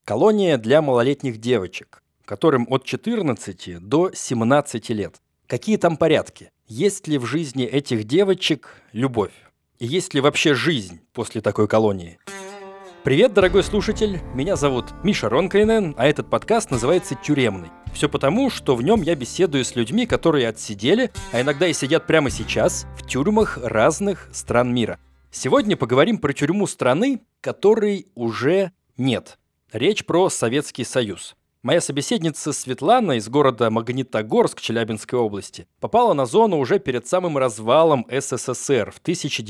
Колония для малолетних девочек, которым от 14 до 17 лет. Какие там порядки? Есть ли в жизни этих девочек любовь? И есть ли вообще жизнь после такой колонии? Привет, дорогой слушатель! Меня зовут Миша Ронкайнен, а этот подкаст называется «Тюремный». Все потому, что в нем я беседую с людьми, которые отсидели, а иногда и сидят прямо сейчас, в тюрьмах разных стран мира. Сегодня поговорим про тюрьму страны, которой уже нет. Речь про Советский Союз. Моя собеседница Светлана из города Магнитогорск Челябинской области попала на зону уже перед самым развалом СССР в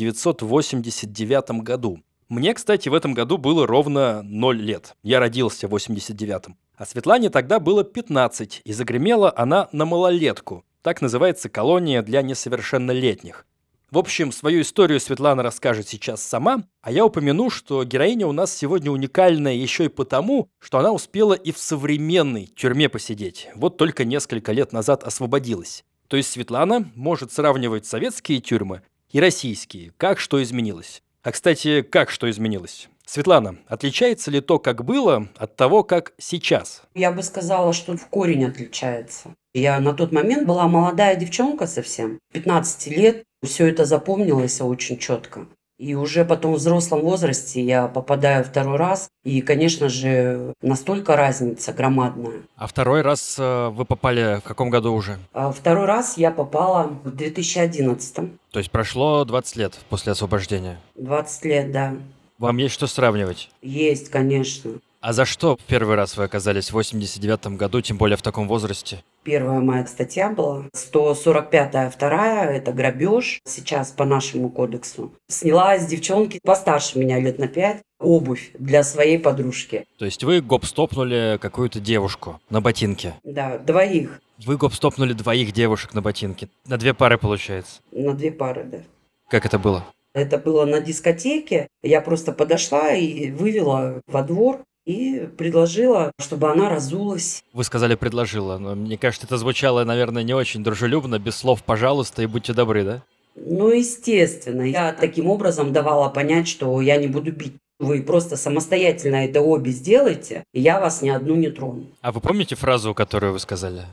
1989 году. Мне, кстати, в этом году было ровно 0 лет. Я родился в 89-м. А Светлане тогда было 15, и загремела она на малолетку. Так называется колония для несовершеннолетних. В общем, свою историю Светлана расскажет сейчас сама, а я упомяну, что героиня у нас сегодня уникальная еще и потому, что она успела и в современной тюрьме посидеть. Вот только несколько лет назад освободилась. То есть Светлана может сравнивать советские тюрьмы и российские, как что изменилось. А, кстати, как что изменилось? Светлана, отличается ли то, как было, от того, как сейчас? Я бы сказала, что в корень отличается. Я на тот момент была молодая девчонка совсем, 15 лет. Все это запомнилось очень четко. И уже потом в взрослом возрасте я попадаю второй раз. И, конечно же, настолько разница громадная. А второй раз вы попали в каком году уже? А второй раз я попала в 2011. То есть прошло 20 лет после освобождения. 20 лет, да. Вам есть что сравнивать? Есть, конечно. А за что в первый раз вы оказались в 89-м году, тем более в таком возрасте? Первая моя статья была 145-я, вторая, это грабеж, сейчас по нашему кодексу. Сняла с девчонки постарше меня лет на 5 обувь для своей подружки. То есть вы гоп-стопнули какую-то девушку на ботинке? Да, двоих. Вы гоп-стопнули двоих девушек на ботинке? На 2 пары, получается? На 2 пары, да. Как это было? Это было на дискотеке. Я просто подошла и вывела во двор и предложила, чтобы она разулась. Вы сказали «предложила», но мне кажется, это звучало, наверное, не очень дружелюбно, без слов «пожалуйста» и «будьте добры», да? Ну, естественно, я таким образом давала понять, что я не буду бить. Вы просто самостоятельно это обе сделайте, и я вас ни одну не трону. А вы помните фразу, которую вы сказали?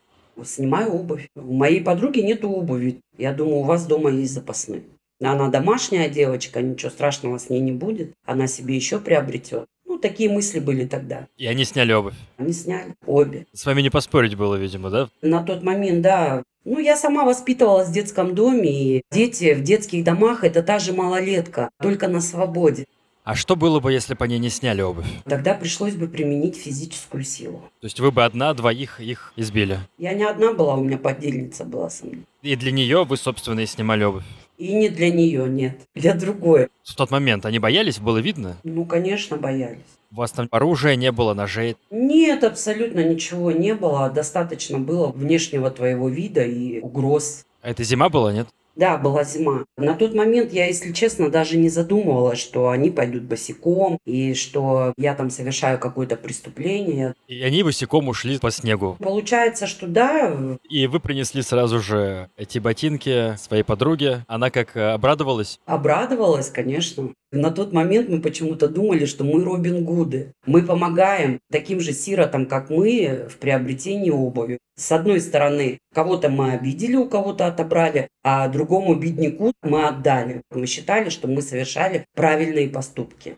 Снимаю обувь. У моей подруги нету обуви. Я думаю, у вас дома есть запасные. Она домашняя девочка, ничего страшного с ней не будет. Она себе еще приобретет. Ну, такие мысли были тогда. И они сняли обувь. Они сняли обе. С вами не поспорить было, видимо, да? На тот момент, да. Ну, я сама воспитывалась в детском доме, и дети в детских домах – это та же малолетка, только на свободе. А что было бы, если бы они не сняли обувь? Тогда пришлось бы применить физическую силу. То есть вы бы одна, двоих их избили? Я не одна была, у меня подельница была со мной. И для нее вы, собственно, и снимали обувь? И не для нее, нет, для другой. В тот момент они боялись, было видно? Ну, конечно, боялись. У вас там оружия не было, ножей? Нет, абсолютно ничего не было. Достаточно было внешнего твоего вида и угроз. А это зима была, нет? Да, была зима. На тот момент я, если честно, даже не задумывалась, что они пойдут босиком и что я там совершаю какое-то преступление. И они босиком ушли по снегу. Получается, что да. И вы принесли сразу же эти ботинки своей подруге. Она как обрадовалась? Обрадовалась, конечно. На тот момент мы почему-то думали, что мы Робин Гуды. Мы помогаем таким же сиротам, как мы, в приобретении обуви. С одной стороны, кого-то мы обидели, у кого-то отобрали, а другому бедняку мы отдали. Мы считали, что мы совершали правильные поступки.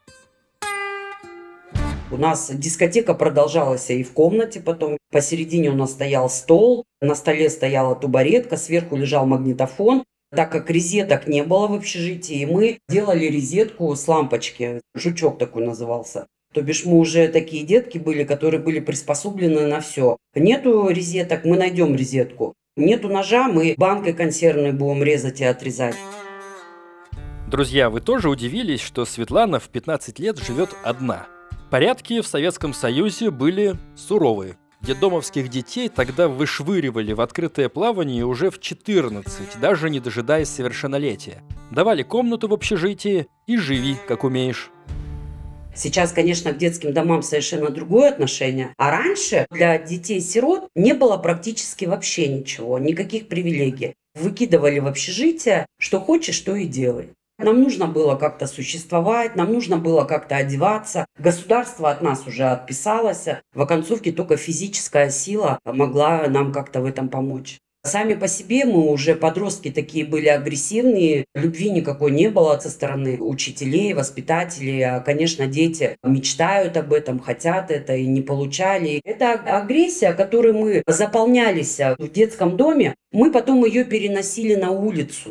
У нас дискотека продолжалась и в комнате потом. Посередине у нас стоял стол, на столе стояла тубаретка, сверху лежал магнитофон. Так как розеток не было в общежитии, мы делали розетку с лампочки. Жучок такой назывался. То бишь мы уже такие детки были, которые были приспособлены на все. Нету розеток, мы найдем розетку. Нету ножа, мы банкой консервной будем резать и отрезать. Друзья, вы тоже удивились, что Светлана в 15 лет живет одна. Порядки в Советском Союзе были суровые. Детдомовских детей тогда вышвыривали в открытое плавание уже в 14, даже не дожидаясь совершеннолетия. Давали комнату в общежитии и живи, как умеешь. Сейчас, конечно, к детским домам совершенно другое отношение. А раньше для детей-сирот не было практически вообще ничего, никаких привилегий. Выкидывали в общежитие, что хочешь, то и делай. Нам нужно было как-то существовать, нам нужно было как-то одеваться. Государство от нас уже отписалось. В оконцовке только физическая сила могла нам как-то в этом помочь. Сами по себе мы уже подростки такие были агрессивные, любви никакой не было со стороны учителей, воспитателей. А, конечно, дети мечтают об этом, хотят это и не получали. Это агрессия, которой мы заполнялись в детском доме, мы потом ее переносили на улицу.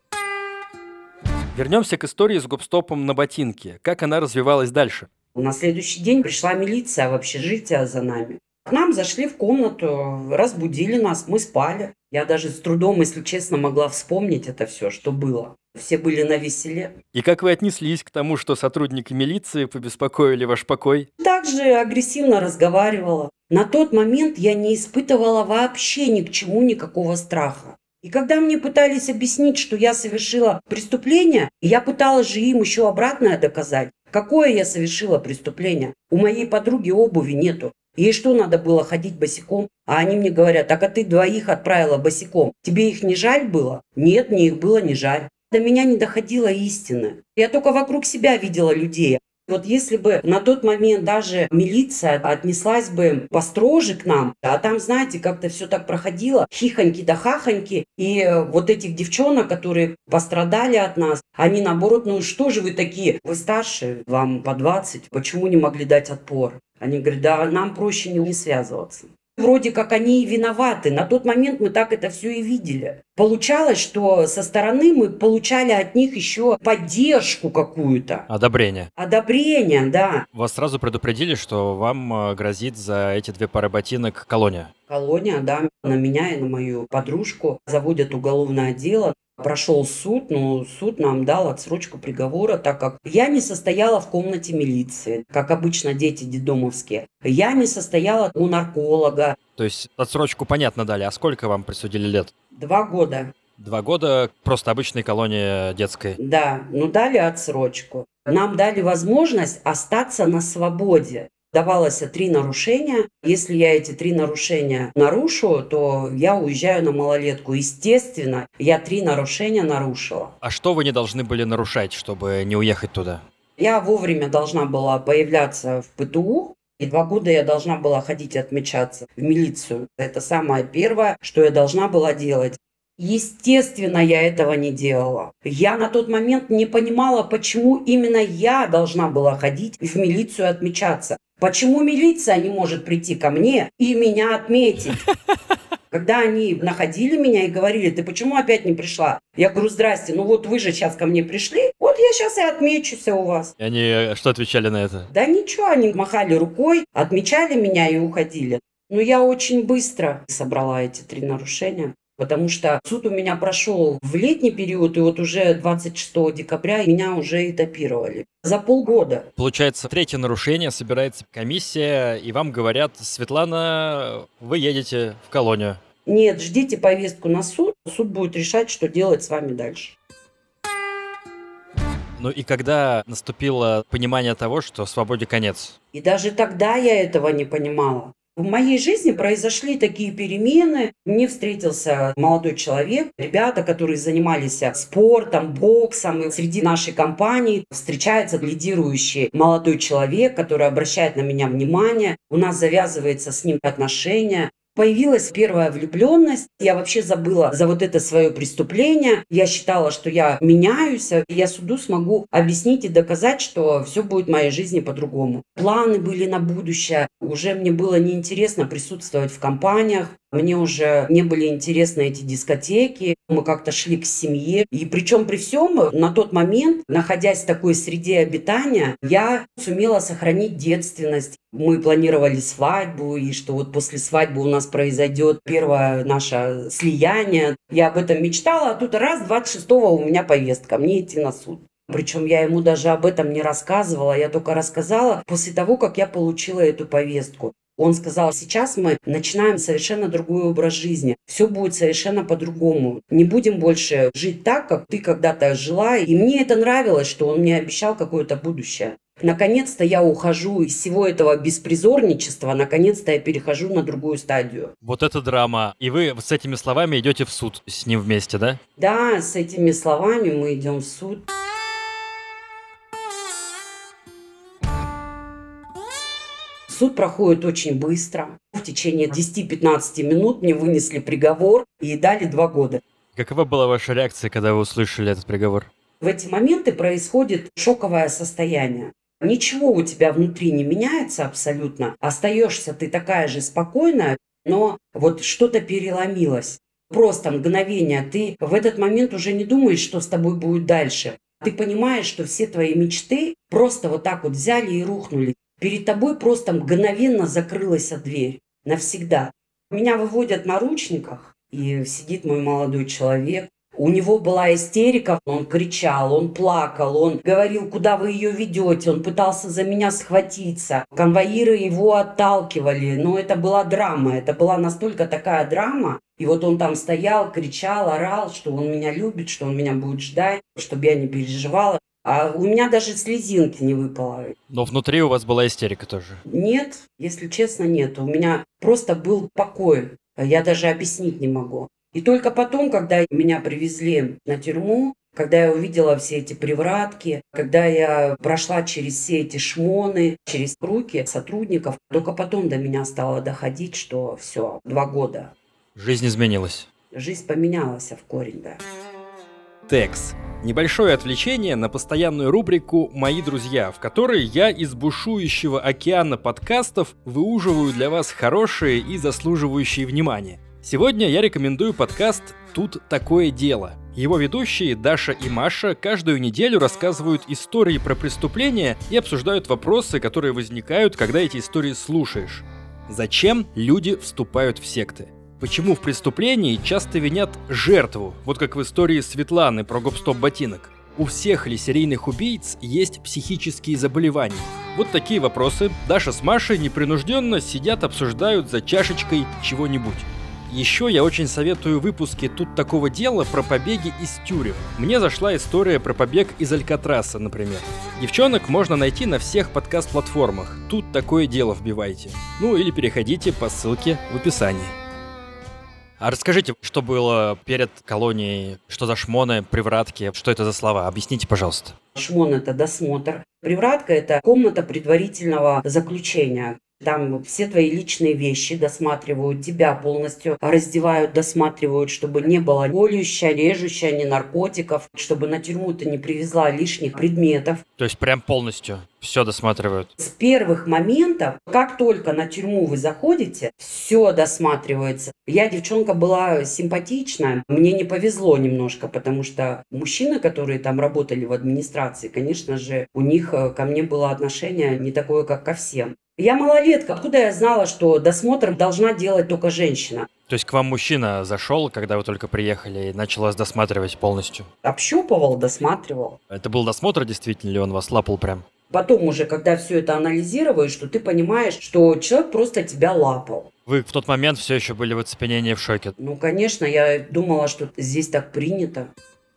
Вернемся к истории с гоп-стопом на ботинке. Как она развивалась дальше? На следующий день пришла милиция в общежитие за нами. К нам зашли в комнату, разбудили нас, мы спали. Я даже с трудом, если честно, могла вспомнить это все, что было. Все были навеселе. И как вы отнеслись к тому, что сотрудники милиции побеспокоили ваш покой? Также агрессивно разговаривала. На тот момент я не испытывала вообще ни к чему никакого страха. И когда мне пытались объяснить, что я совершила преступление, я пыталась же им еще обратное доказать. Какое я совершила преступление? У моей подруги обуви нету. Ей что, надо было ходить босиком? А они мне говорят, так а ты двоих отправила босиком. Тебе их не жаль было? Нет, мне их было не жаль. До меня не доходила истины. Я только вокруг себя видела людей. Вот если бы на тот момент даже милиция отнеслась бы построже к нам, а там, знаете, как-то все так проходило, хихоньки да хахоньки, и вот этих девчонок, которые пострадали от нас, они наоборот, ну что же вы такие? Вы старше, вам по 20, почему не могли дать отпор? Они говорят, да нам проще не связываться. Вроде как они и виноваты. На тот момент мы так это все и видели. Получалось, что со стороны мы получали от них еще поддержку какую-то. Одобрение. Одобрение, да. Вас сразу предупредили, что вам грозит за эти 2 пары ботинок колония? Колония, да, на меня и на мою подружку заводят уголовное дело. Прошел суд, но суд нам дал отсрочку приговора, так как я не состояла в комнате милиции, как обычно дети детдомовские. Я не состояла у нарколога. То есть отсрочку понятно дали, а сколько вам присудили лет? 2 года. 2 года просто обычной колонии детской. Да, ну дали отсрочку. Нам дали возможность остаться на свободе. Давалось 3 нарушения. Если я эти 3 нарушения нарушу, то я уезжаю на малолетку. Естественно, я 3 нарушения нарушила. А что вы не должны были нарушать, чтобы не уехать туда? Я вовремя должна была появляться в ПТУ. И 2 года я должна была ходить и отмечаться в милицию. Это самое первое, что я должна была делать. Естественно, я этого не делала. Я на тот момент не понимала, почему именно я должна была ходить в милицию отмечаться. Почему милиция не может прийти ко мне и меня отметить? Когда они находили меня и говорили, ты почему опять не пришла? Я говорю, здрасте, ну вот вы же сейчас ко мне пришли, вот я сейчас и отмечусь у вас. И они что отвечали на это? Да ничего, они махали рукой, отмечали меня и уходили. Но я очень быстро собрала эти 3 нарушения. Потому что суд у меня прошел в летний период, и вот уже 26 декабря меня уже этапировали. За полгода. Получается, 3-е нарушение, собирается комиссия, и вам говорят, Светлана, вы едете в колонию. Нет, ждите повестку на суд. Суд будет решать, что делать с вами дальше. Ну и когда наступило понимание того, что свободе конец? И даже тогда я этого не понимала. В моей жизни произошли такие перемены. Мне встретился молодой человек, ребята, которые занимались спортом, боксом. И среди нашей компании встречается лидирующий молодой человек, который обращает на меня внимание. У нас завязывается с ним отношения. Появилась первая влюбленность. Я вообще забыла за вот это свое преступление. Я считала, что я меняюсь. Я суду смогу объяснить и доказать, что все будет в моей жизни по-другому. Планы были на будущее. Уже мне было неинтересно присутствовать в компаниях. Мне уже не были интересны эти дискотеки. Мы как-то шли к семье. И причем при всем, на тот момент, находясь в такой среде обитания, я сумела сохранить девственность. Мы планировали свадьбу, и что вот после свадьбы у нас произойдет первое наше слияние. Я об этом мечтала, а тут раз, 26-го у меня повестка, мне идти на суд. Причем я ему даже об этом не рассказывала, я только рассказала после того, как я получила эту повестку. Он сказал, сейчас мы начинаем совершенно другой образ жизни. Все будет совершенно по-другому. Не будем больше жить так, как ты когда-то жила. И мне это нравилось, что он мне обещал какое-то будущее. Наконец-то я ухожу из всего этого беспризорничества, наконец-то я перехожу на другую стадию. Вот это драма. И вы с этими словами идете в суд с ним вместе, да? Да, с этими словами мы идем в суд. Суд проходит очень быстро. В течение 10-15 минут мне вынесли приговор и дали 2 года. Какова была ваша реакция, когда вы услышали этот приговор? В эти моменты происходит шоковое состояние. Ничего у тебя внутри не меняется абсолютно. Остаешься ты такая же спокойная, но вот что-то переломилось. Просто мгновение. Ты в этот момент уже не думаешь, что с тобой будет дальше. Ты понимаешь, что все твои мечты просто вот так вот взяли и рухнули. Перед тобой просто мгновенно закрылась дверь. Навсегда. Меня выводят на наручниках, и сидит мой молодой человек. У него была истерика, он кричал, он плакал, он говорил, куда вы ее ведете, он пытался за меня схватиться. Конвоиры его отталкивали, но это была драма, это была настолько такая драма. И вот он там стоял, кричал, орал, что он меня любит, что он меня будет ждать, чтобы я не переживала. А у меня даже слезинки не выпало. Но внутри у вас была истерика тоже. Нет, если честно, нет. У меня просто был покой. Я даже объяснить не могу. И только потом, когда меня привезли на тюрьму, когда я увидела все эти привратки, когда я прошла через все эти шмоны, через руки сотрудников, только потом до меня стало доходить, что все, 2 года. Жизнь изменилась. Жизнь поменялась в корень, да. Текс. Небольшое отвлечение на постоянную рубрику «Мои друзья», в которой я из бушующего океана подкастов выуживаю для вас хорошие и заслуживающие внимания. Сегодня я рекомендую подкаст «Тут такое дело». Его ведущие Даша и Маша каждую неделю рассказывают истории про преступления и обсуждают вопросы, которые возникают, когда эти истории слушаешь. Зачем люди вступают в секты? Почему в преступлении часто винят жертву, вот как в истории Светланы про гоп-стоп ботинок? У всех ли серийных убийц есть психические заболевания? Вот такие вопросы Даша с Машей непринужденно сидят, обсуждают за чашечкой чего-нибудь. Еще я очень советую выпуски «Тут такого дела» про побеги из тюрем. Мне зашла история про побег из Алькатраса, например. Девчонок можно найти на всех подкаст-платформах. «Тут такое дело» вбивайте. Ну или переходите по ссылке в описании. А расскажите, что было перед колонией, что за шмоны, привратки, что это за слова? Объясните, пожалуйста. Шмон – это досмотр. Привратка – это комната предварительного заключения. Там все твои личные вещи досматривают, тебя полностью раздевают, досматривают, чтобы не было колющего, режущего, ни наркотиков, чтобы на тюрьму ты не привезла лишних предметов. То есть прям полностью все досматривают? С первых моментов, как только на тюрьму вы заходите, все досматривается. Я девчонка была симпатичная, мне не повезло немножко, потому что мужчины, которые там работали в администрации, конечно же, у них ко мне было отношение не такое, как ко всем. Я малолетка, откуда я знала, что досмотр должна делать только женщина? То есть к вам мужчина зашел, когда вы только приехали, и начал вас досматривать полностью? Общупывал, досматривал. Это был досмотр, действительно, или он вас лапал прям? Потом уже, когда все это анализируешь, что ты понимаешь, что человек просто тебя лапал. Вы в тот момент все еще были в оцепенении, в шоке? Ну, конечно, я думала, что здесь так принято.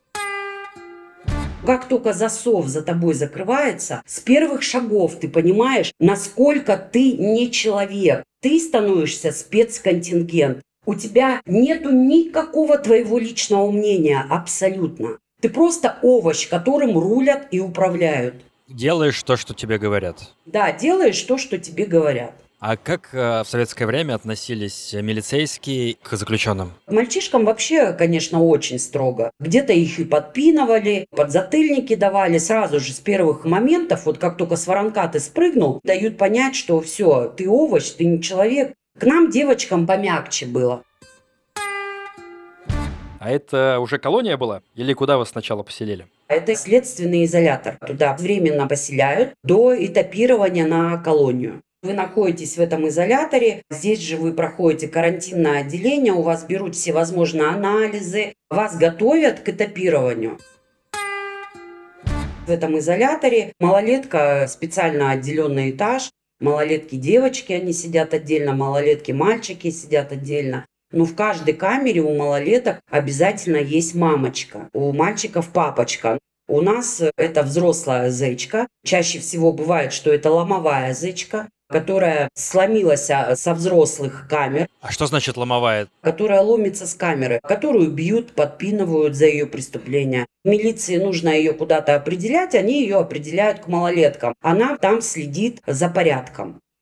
Как только засов за тобой закрывается, с первых шагов ты понимаешь, насколько ты не человек. Ты становишься спецконтингент. У тебя нету никакого твоего личного мнения, абсолютно. Ты просто овощ, которым рулят и управляют. Делаешь то, что тебе говорят. Да, делаешь то, что тебе говорят. А как в советское время относились милицейские к заключенным? К мальчишкам вообще, конечно, очень строго. Где-то их и подпинывали, подзатыльники давали. Сразу же с первых моментов, вот как только с воронка ты спрыгнул, дают понять, что все, ты овощ, ты не человек. К нам, девочкам, помягче было. А это уже колония была? Или куда вас сначала поселили? Это следственный изолятор. Туда временно поселяют до этапирования на колонию. Вы находитесь в этом изоляторе, здесь же вы проходите карантинное отделение, у вас берут всевозможные анализы, вас готовят к этапированию. В этом изоляторе малолетка, специально отделенный этаж, малолетки девочки, они сидят отдельно, малолетки мальчики сидят отдельно. Но в каждой камере у малолеток обязательно есть мамочка, у мальчиков папочка. У нас это взрослая зечка, чаще всего бывает, что это ломовая зечка, которая сломилась со взрослых камер. А что значит ломовая? Которая ломится с камеры, которую бьют, подпинывают за ее преступление. Милиции нужно ее куда-то определять, они ее определяют к малолеткам. Она там следит за порядком.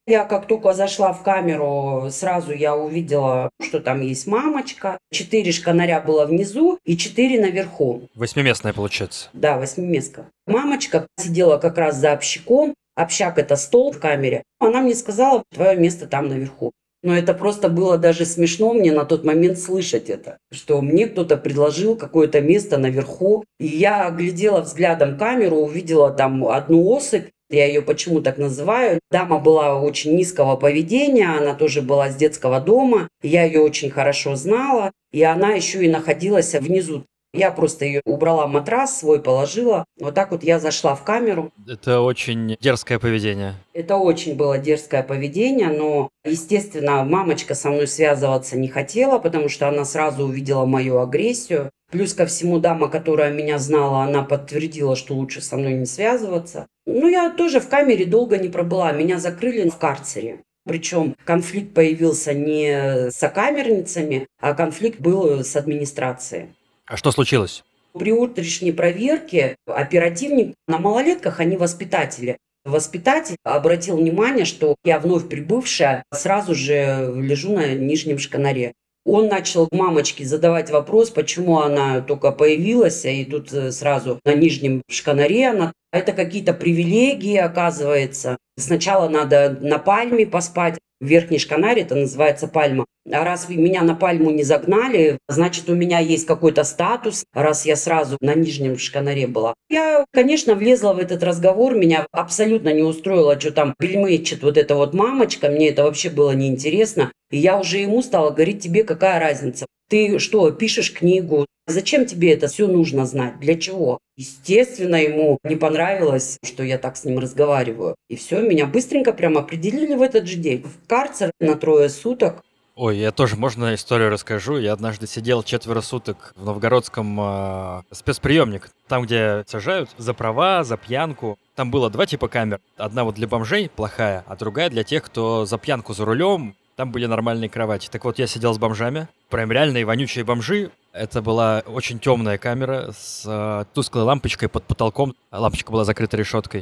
Я как только зашла в камеру, сразу я увидела, что там есть мамочка. 4 шканаря было внизу и 4 наверху. Восьмиместная получается. Да, восьмиместка. Мамочка сидела как раз за общаком. Общак – это стол в камере. Она мне сказала, твое место там наверху. Но это просто было даже смешно мне на тот момент слышать это, что мне кто-то предложил какое-то место наверху. И я глядела взглядом камеру, увидела там одну особь. Я ее почему так называю. Дама была очень низкого поведения, она тоже была с детского дома. Я ее очень хорошо знала, и она еще и находилась внизу. Я просто ее убрала матрас свой, положила. Вот так вот я зашла в камеру. Это очень дерзкое поведение. Это очень было дерзкое поведение, но, естественно, мамочка со мной связываться не хотела, потому что она сразу увидела мою агрессию. Плюс ко всему, дама, которая меня знала, она подтвердила, что лучше со мной не связываться. Ну, я тоже в камере долго не пробыла. Меня закрыли в карцере. Причем конфликт появился не с сокамерницами, а конфликт был с администрацией. А что случилось? При утренней проверке оперативник, на малолетках они воспитатели. Воспитатель обратил внимание, что я вновь прибывшая, сразу же лежу на нижнем шканаре. Он начал мамочке задавать вопрос, почему она только появилась, и тут сразу на нижнем шканаре она. Это какие-то привилегии, оказывается. Сначала надо на пальме поспать. Верхний шканарь, это называется пальма. А раз меня на пальму не загнали, значит, у меня есть какой-то статус, раз я сразу на нижнем шканаре была. Я, конечно, влезла в этот разговор, меня абсолютно не устроило, что там бельмечет вот эта вот мамочка, мне это вообще было неинтересно. И я уже ему стала говорить, тебе какая разница? Ты что, пишешь книгу? Зачем тебе это все нужно знать? Для чего? Естественно, ему не понравилось, что я так с ним разговариваю. И все, меня быстренько прям определили в этот же день. В карцер на 3 суток. Ой, я тоже, можно историю расскажу? Я однажды сидел 4 суток в новгородском спецприемник, там, где сажают за права, за пьянку. Там было 2 типа камер. Одна вот для бомжей плохая, а другая для тех, кто за пьянку за рулем. Там были нормальные кровати. Так вот, я сидел с бомжами. Прям реальные вонючие бомжи. Это была очень темная камера с тусклой лампочкой под потолком. Лампочка была закрыта решеткой.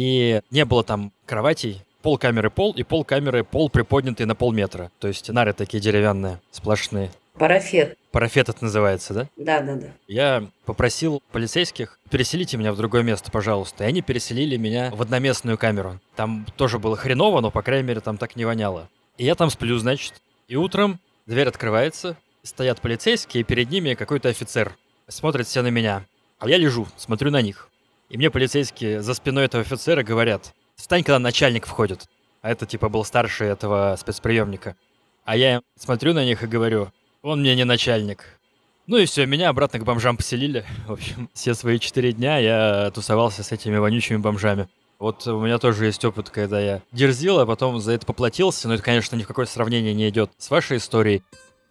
И не было там кроватей. Пол камеры пол, и пол камеры пол приподнятый на полметра. То есть нары такие деревянные, сплошные. Парафет. Парафет это называется, да? Да. Я попросил полицейских, переселите меня в другое место, пожалуйста. И они переселили меня в одноместную камеру. Там тоже было хреново, но, по крайней мере, там так не воняло. И я там сплю, значит. И утром дверь открывается, стоят полицейские, и перед ними какой-то офицер. Смотрят все на меня. А я лежу, смотрю на них. И мне полицейские за спиной этого офицера говорят: встань, когда начальник входит. А это типа был старший этого спецприемника. А я смотрю на них и говорю: он мне не начальник. Ну и все, меня обратно к бомжам поселили. В общем, все свои 4 дня я тусовался с этими вонючими бомжами. Вот у меня тоже есть опыт, когда я дерзил, а потом за это поплатился. Но это, конечно, ни в какое сравнение не идет с вашей историей.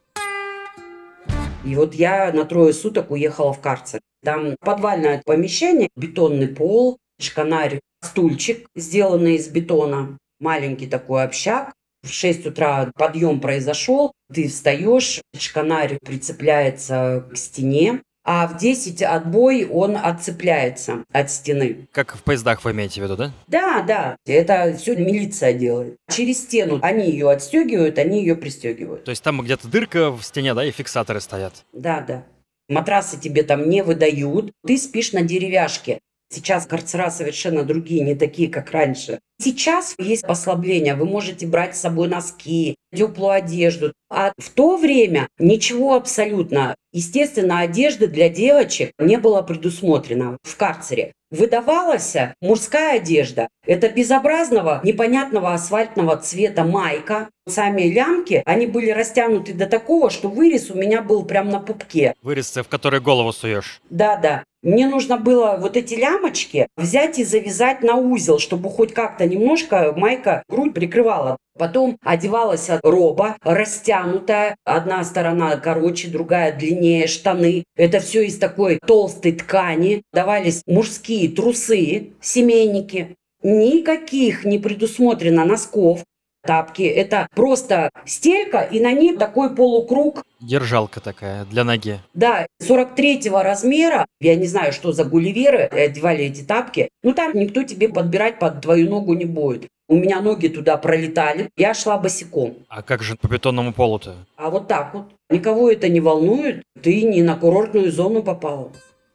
И вот я на 3 суток уехала в карцер. Там подвальное помещение, бетонный пол, шканарь, стульчик, сделанный из бетона, маленький такой общак. В 6 утра подъем произошел, ты встаешь, шканарь прицепляется к стене, а в 10 отбой он отцепляется от стены. Как в поездах вы имеете в виду, да? Да, это все милиция делает. Через стену они ее отстегивают, они ее пристегивают. То есть там где-то дырка в стене, да, и фиксаторы стоят. Да. Матрасы тебе там не выдают, ты спишь на деревяшке. Сейчас карцера совершенно другие, не такие, как раньше. Сейчас есть послабление, вы можете брать с собой носки, теплую одежду. А в то время ничего абсолютно. Естественно, одежды для девочек не было предусмотрено в карцере. Выдавалась мужская одежда. Это безобразного, непонятного асфальтного цвета майка. Сами лямки, они были растянуты до такого, что вырез у меня был прям на пупке. Вырез, в который голову суешь. Да. Мне нужно было вот эти лямочки взять и завязать на узел, чтобы хоть как-то немножко майка грудь прикрывала. Потом одевалась роба растянутая. Одна сторона короче, другая длиннее, штаны. Это все из такой толстой ткани. Давались мужские трусы, семейники. Никаких не предусмотрено носков. Тапки – это просто стелька, и на ней такой полукруг. Держалка такая для ноги. Да, 43-го размера, я не знаю, что за гулливеры одевали эти тапки, но там никто тебе подбирать под твою ногу не будет. У меня ноги туда пролетали, я шла босиком. А как же по бетонному полу-то? А вот так вот. Никого это не волнует, ты не на курортную зону попала.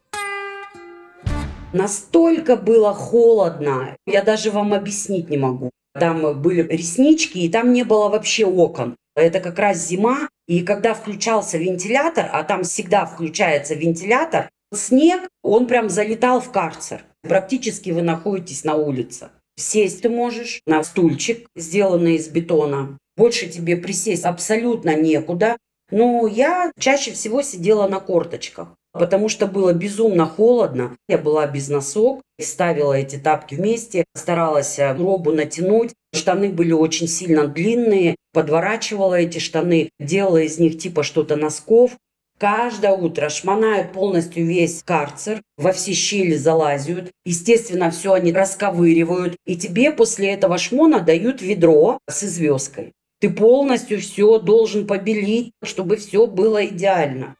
Настолько было холодно, я даже вам объяснить не могу. Там были реснички, и там не было вообще окон. Это как раз зима, и когда включался вентилятор, а там всегда включается вентилятор, снег, он прям залетал в карцер. Практически вы находитесь на улице. Сесть ты можешь на стульчик, сделанный из бетона. Больше тебе присесть абсолютно некуда. Но я чаще всего сидела на корточках, потому что было безумно холодно. Я была без носок, ставила эти тапки вместе, старалась робу натянуть. Штаны были очень сильно длинные, подворачивала эти штаны, делала из них типа что-то носков. Каждое утро шмонают полностью весь карцер, во все щели залазят. Естественно, все они расковыривают. И тебе после этого шмона дают ведро с известкой. Ты полностью все должен побелить, чтобы все было идеально.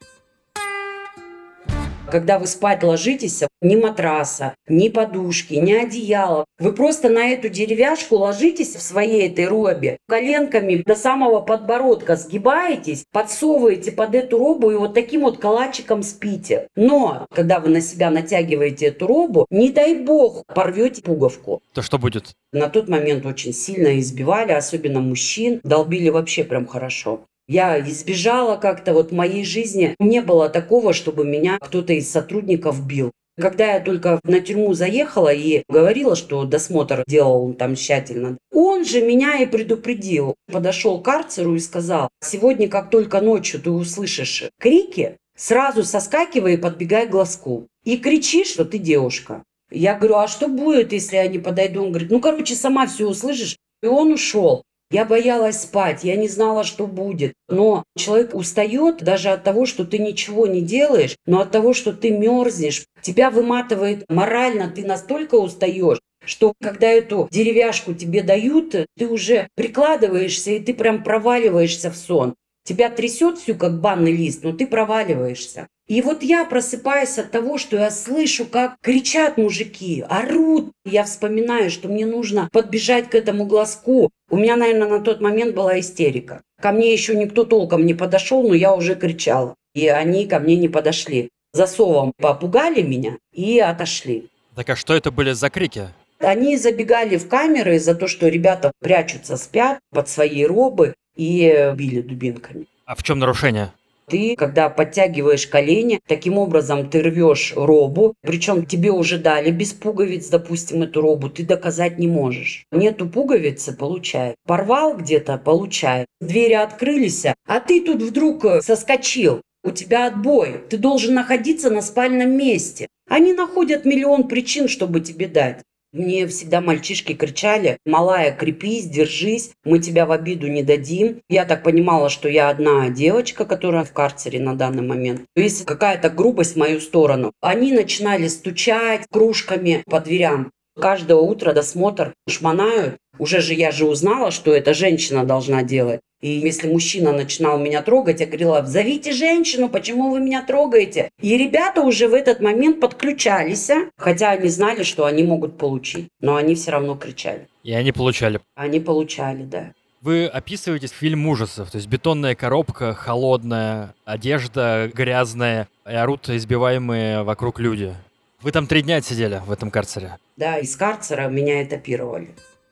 Когда вы спать ложитесь, ни матраса, ни подушки, ни одеяла. Вы просто на эту деревяшку ложитесь в своей этой робе, коленками до самого подбородка сгибаетесь, подсовываете под эту робу и вот таким вот калачиком спите. Но, когда вы на себя натягиваете эту робу, не дай бог порвете пуговку. То что будет? На тот момент очень сильно избивали, особенно мужчин, долбили вообще прям хорошо. Я избежала как-то, вот в моей жизни не было такого, чтобы меня кто-то из сотрудников бил. Когда я только на тюрьму заехала и говорила, что досмотр делал он там тщательно, он же меня и предупредил. Подошел к карцеру и сказал: сегодня, как только ночью ты услышишь крики, сразу соскакивай и подбегай к глазку. И кричи, что ты девушка. Я говорю: а что будет, если я не подойду? Он говорит: ну, короче, сама все услышишь. И он ушел. Я боялась спать, я не знала, что будет. Но человек устает даже от того, что ты ничего не делаешь, но от того, что ты мерзнешь. Тебя выматывает морально, ты настолько устаешь, что когда эту деревяшку тебе дают, ты уже прикладываешься, и ты прям проваливаешься в сон. Тебя трясет всю, как банный лист, но ты проваливаешься. И вот я просыпаюсь от того, что я слышу, как кричат мужики, орут. Я вспоминаю, что мне нужно подбежать к этому глазку. У меня, наверное, на тот момент была истерика. Ко мне еще никто толком не подошел, но я уже кричала. И они ко мне не подошли. Засовом попугали меня и отошли. Так а что это были за крики? Они забегали в камеры за то, что ребята прячутся, спят под своей робы и били дубинками. А в чем нарушение? Ты, когда подтягиваешь колени, таким образом ты рвешь робу, причем тебе уже дали без пуговиц, допустим, эту робу, ты доказать не можешь. Нету пуговицы — получай. Порвал где-то — получай. Двери открылись, а ты тут вдруг соскочил. У тебя отбой. Ты должен находиться на спальном месте. Они находят миллион причин, чтобы тебе дать. Мне всегда мальчишки кричали: малая, крепись, держись, мы тебя в обиду не дадим. Я так понимала, что я одна девочка, которая в карцере на данный момент. Если какая-то грубость в мою сторону, они начинали стучать кружками по дверям. Каждое утро досмотр шмонают. Уже же я же узнала, что это женщина должна делать. И если мужчина начинал меня трогать, я говорила: зовите женщину, почему вы меня трогаете? И ребята уже в этот момент подключались, хотя они знали, что они могут получить. Но они все равно кричали. И они получали. Они получали, да. Вы описываете фильм ужасов, то есть бетонная коробка, холодная, одежда грязная, и орут избиваемые вокруг люди. Вы там 3 дня сидели в этом карцере? Да, из карцера меня этапировали.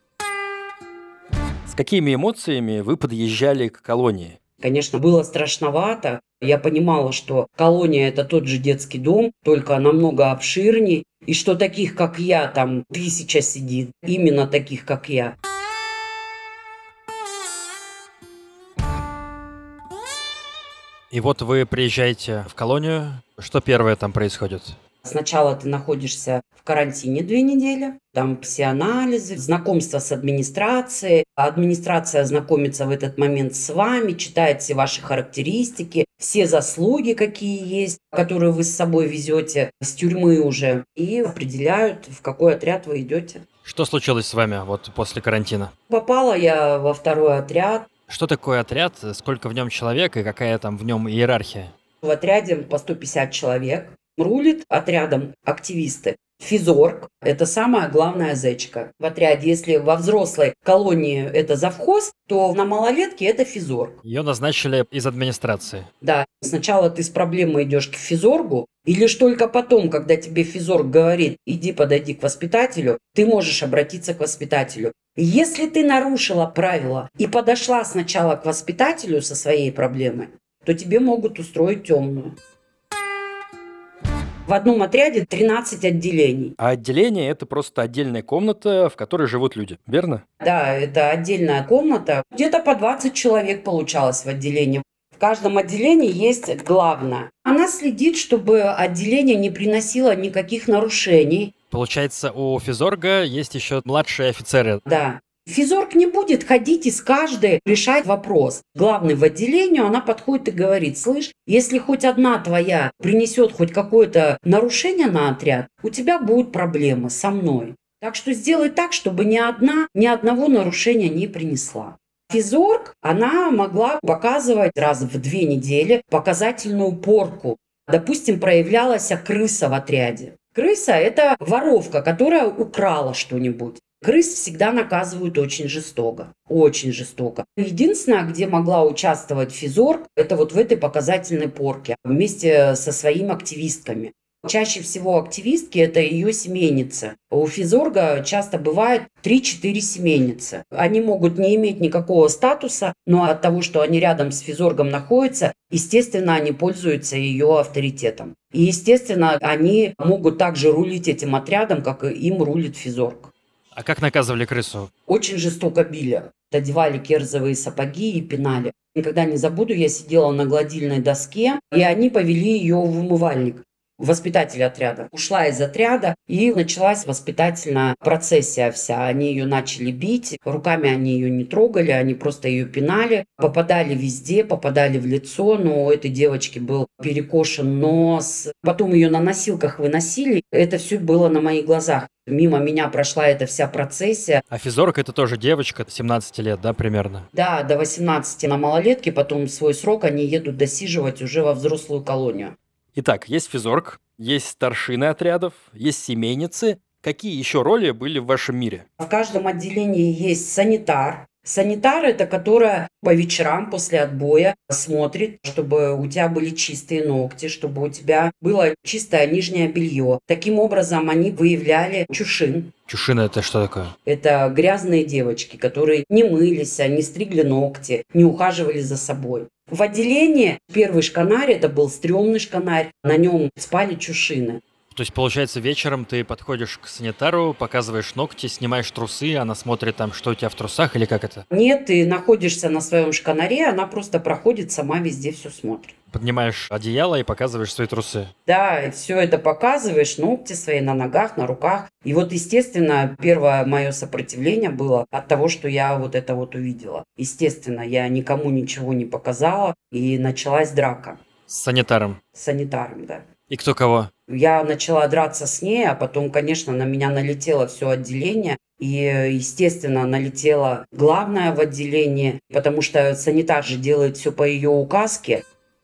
С какими эмоциями вы подъезжали к колонии? Конечно, было страшновато. Я понимала, что колония – это тот же детский дом, только намного обширнее. И что таких, как я, там 1000 сидит. Именно таких, как я. И вот вы приезжаете в колонию. Что первое там происходит? Сначала ты находишься в карантине 2 недели, там все анализы, знакомство с администрацией. Администрация знакомится в этот момент с вами, читает все ваши характеристики, все заслуги, какие есть, которые вы с собой везете с тюрьмы уже, и определяют, в какой отряд вы идете. Что случилось с вами вот после карантина? Попала я во второй отряд. Что такое отряд, сколько в нем человек и какая там в нем иерархия? В отряде по 150 человек. Рулит отрядом активисты. Физорг– это самая главная зечка в отряде. Если во взрослой колонии это завхоз, то на малолетке это физорг. Ее назначили из администрации. Да, сначала ты с проблемой идешь к физоргу, и лишь только потом, когда тебе физорг говорит, иди подойди к воспитателю, ты можешь обратиться к воспитателю. Если ты нарушила правила и подошла сначала к воспитателю со своей проблемой, то тебе могут устроить темную. В одном отряде 13 отделений. А отделение – это просто отдельная комната, в которой живут люди, верно? Да, это отдельная комната. Где-то по 20 человек получалось в отделении. В каждом отделении есть главная. Она следит, чтобы отделение не приносило никаких нарушений. Получается, у физорга есть еще младшие офицеры. Да. Физорг не будет ходить и с каждой решать вопрос. Главный в отделении, она подходит и говорит: слышь, если хоть одна твоя принесет хоть какое-то нарушение на отряд, у тебя будут проблемы со мной. Так что сделай так, чтобы ни одного нарушения не принесла. Физорг, она могла показывать раз в 2 недели показательную порку. Допустим, проявлялась крыса в отряде. Крыса – это воровка, которая украла что-нибудь. Крыс всегда наказывают очень жестоко. Очень жестоко. Единственное, где могла участвовать физорг, это вот в этой показательной порке вместе со своими активистками. Чаще всего активистки – это ее семейницы. У физорга часто бывает 3-4 семейницы. Они могут не иметь никакого статуса, но от того, что они рядом с физоргом находятся, естественно, они пользуются ее авторитетом. И, естественно, они могут также рулить этим отрядом, как и им рулит физорг. А как наказывали крысу? Очень жестоко били. Одевали керзовые сапоги и пинали. Никогда не забуду, я сидела на гладильной доске, и они повели ее в умывальник. Воспитатель отряда ушла из отряда, и началась воспитательная процессия вся. Они ее начали бить, руками они ее не трогали, они просто ее пинали, попадали везде, попадали в лицо, но у этой девочки был перекошен нос. Потом ее на носилках выносили, это все было на моих глазах. Мимо меня прошла эта вся процессия. А физорг – это тоже девочка, 17 лет, да, примерно? Да, до 18 на малолетке, потом свой срок они едут досиживать уже во взрослую колонию. Итак, есть физорг, есть старшины отрядов, есть семейницы. Какие еще роли были в вашем мире? В каждом отделении есть санитар. Санитар – это которая по вечерам после отбоя смотрит, чтобы у тебя были чистые ногти, чтобы у тебя было чистое нижнее белье. Таким образом, они выявляли чушин. Чушина – это что такое? Это грязные девочки, которые не мылись, не стригли ногти, не ухаживали за собой. В отделении первый шканарь, это был стрёмный шканарь, на нем спали чушины. То есть, получается, вечером ты подходишь к санитару, показываешь ногти, снимаешь трусы, она смотрит там, что у тебя в трусах, или как это? Нет, ты находишься на своем шканаре, она просто проходит, сама везде все смотрит. Поднимаешь одеяло и показываешь свои трусы. Да, все это показываешь, ногти свои на ногах, на руках. И вот, естественно, первое мое сопротивление было от того, что я вот это вот увидела. Естественно, я никому ничего не показала, и началась драка. С санитаром? С санитаром, да. И кто кого? Я начала драться с ней, а потом, конечно, на меня налетело все отделение. И, естественно, налетела главная в отделении, потому что санитар же делает все по ее указке.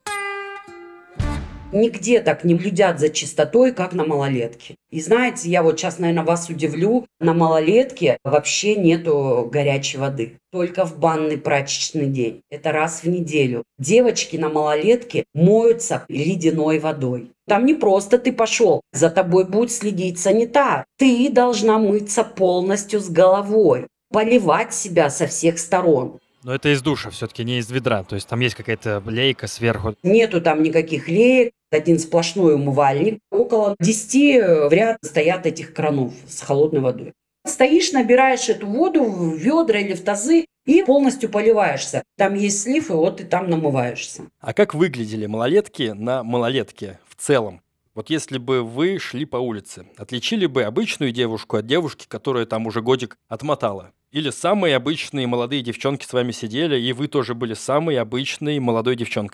Нигде так не блюдят за чистотой, как на малолетке. И знаете, я вот сейчас, наверное, вас удивлю, на малолетке вообще нету горячей воды. Только в банный прачечный день. Это раз в неделю. Девочки на малолетке моются ледяной водой. Там не просто ты пошел, за тобой будет следить санитар. Ты должна мыться полностью с головой, поливать себя со всех сторон. Но это из душа, все-таки не из ведра. То есть там есть какая-то лейка сверху. Нету там никаких леек, один сплошной умывальник. Около 10 в ряд стоят этих кранов с холодной водой. Стоишь, набираешь эту воду в ведра или в тазы и полностью поливаешься. Там есть слив, и вот ты там намываешься. А как выглядели малолетки на малолетке в целом? Вот если бы вы шли по улице, отличили бы обычную девушку от девушки, которая там уже годик отмотала? Или самые обычные молодые девчонки с вами сидели, и вы тоже были самой обычной молодой девчонкой?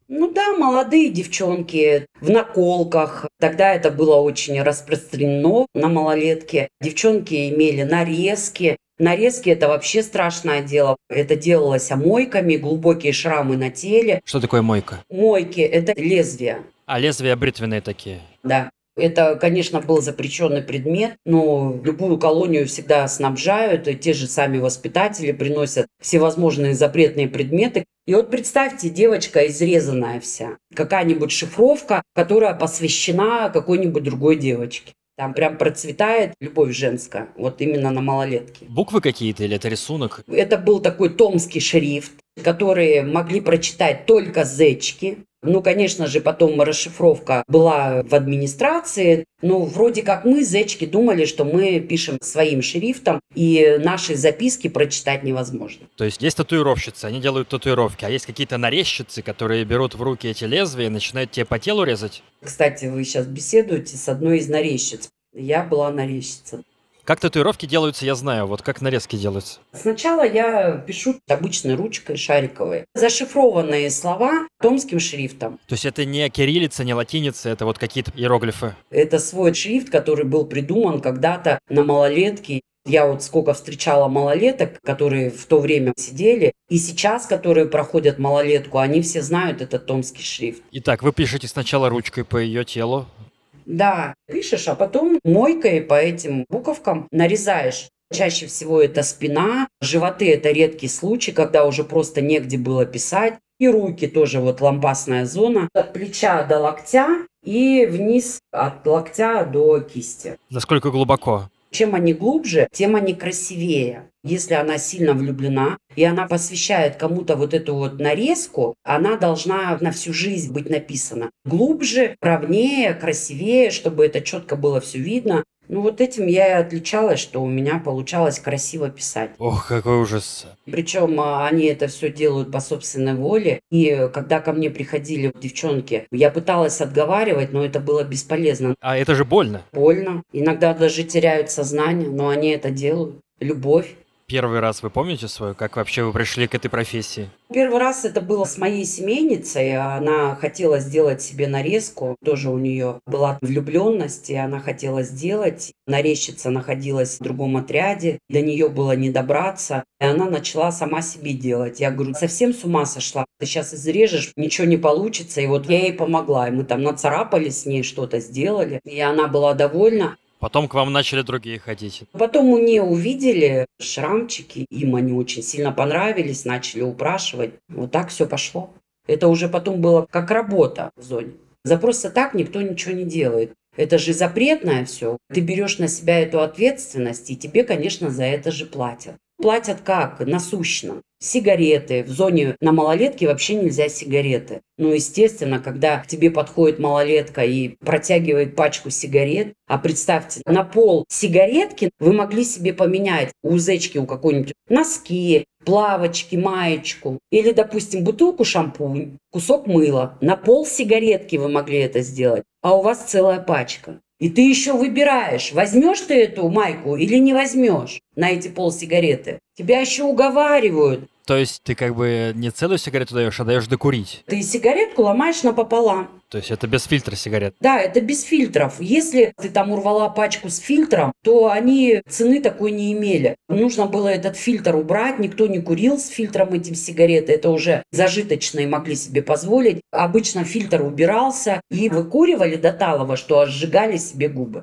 Ну да, молодые девчонки в наколках. Тогда это было очень распространено на малолетке. Девчонки имели нарезки. Нарезки – это вообще страшное дело. Это делалось омойками, глубокие шрамы на теле. Что такое мойка? Мойки – это лезвия. А лезвия бритвенные такие. Да. Это, конечно, был запрещенный предмет, но любую колонию всегда снабжают, и те же сами воспитатели приносят всевозможные запретные предметы. И вот представьте, девочка изрезанная вся, какая-нибудь шифровка, которая посвящена какой-нибудь другой девочке. Там прям процветает любовь женская, вот именно на малолетке. Буквы какие-то или это рисунок? Это был такой томский шрифт, который могли прочитать только зечки. Ну, конечно же, потом расшифровка была в администрации. Но вроде как мы, зечки, думали, что мы пишем своим шрифтом, и наши записки прочитать невозможно. То есть есть татуировщицы, они делают татуировки, а есть какие-то нарезчицы, которые берут в руки эти лезвия и начинают тебе по телу резать? Кстати, вы сейчас беседуете с одной из нарезчиц. Я была нарезчица. Как татуировки делаются, я знаю. Вот как нарезки делаются. Сначала я пишу обычной ручкой шариковой. Зашифрованные слова томским шрифтом. То есть это не кириллица, не латиница, это вот какие-то иероглифы? Это свой шрифт, который был придуман когда-то на малолетке. Я вот сколько встречала малолеток, которые в то время сидели, и сейчас, которые проходят малолетку, они все знают этот томский шрифт. Итак, вы пишете сначала ручкой по ее телу. Да, пишешь, а потом мойкой по этим буковкам нарезаешь. Чаще всего это спина, животы – это редкий случай, когда уже просто негде было писать. И руки тоже вот лампасная зона. От плеча до локтя и вниз от локтя до кисти. Насколько глубоко? Чем они глубже, тем они красивее. Если она сильно влюблена, и она посвящает кому-то вот эту вот нарезку, она должна на всю жизнь быть написана. Глубже, ровнее, красивее, чтобы это четко было все видно. Ну вот этим я и отличалась, что у меня получалось красиво писать. Ох, какой ужас. Причем они это все делают по собственной воле. И когда ко мне приходили девчонки, я пыталась отговаривать, но это было бесполезно. А это же больно. Больно. Иногда даже теряют сознание, но они это делают. Любовь. Первый раз вы помните свою, как вообще вы пришли к этой профессии? Первый раз это было с моей семейницей. Она хотела сделать себе нарезку. Тоже у нее была влюбленность, и она хотела сделать. Нарезчица находилась в другом отряде. До нее было не добраться. И она начала сама себе делать. Я говорю, совсем с ума сошла. Ты сейчас изрежешь, ничего не получится. И вот я ей помогла. И мы там нацарапали с ней, что-то сделали. И она была довольна. Потом к вам начали другие ходить. Потом у нее увидели шрамчики, им они очень сильно понравились, начали упрашивать. Вот так все пошло. Это уже потом было как работа в зоне. За просто так никто ничего не делает. Это же запретное все. Ты берешь на себя эту ответственность, и тебе, конечно, за это же платят. Платят как? Насущно. Сигареты. В зоне на малолетке вообще нельзя сигареты. Ну, естественно, когда к тебе подходит малолетка и протягивает пачку сигарет, а представьте, на пол сигаретки вы могли себе поменять у зечки у какой-нибудь носки, плавочки, маечку. Или, допустим, бутылку шампунь, кусок мыла. На пол сигаретки вы могли это сделать, а у вас целая пачка. И ты еще выбираешь, возьмешь ты эту майку или не возьмешь на эти полсигареты. Тебя еще уговаривают. То есть ты как бы не целую сигарету даешь, а даешь докурить. Ты сигаретку ломаешь напополам. То есть это без фильтра сигарет. Да, это без фильтров. Если ты там урвала пачку с фильтром, то они цены такой не имели. Нужно было этот фильтр убрать, никто не курил с фильтром этим сигареты. Это уже зажиточные могли себе позволить. Обычно фильтр убирался и выкуривали до талого, что аж сжигали себе губы.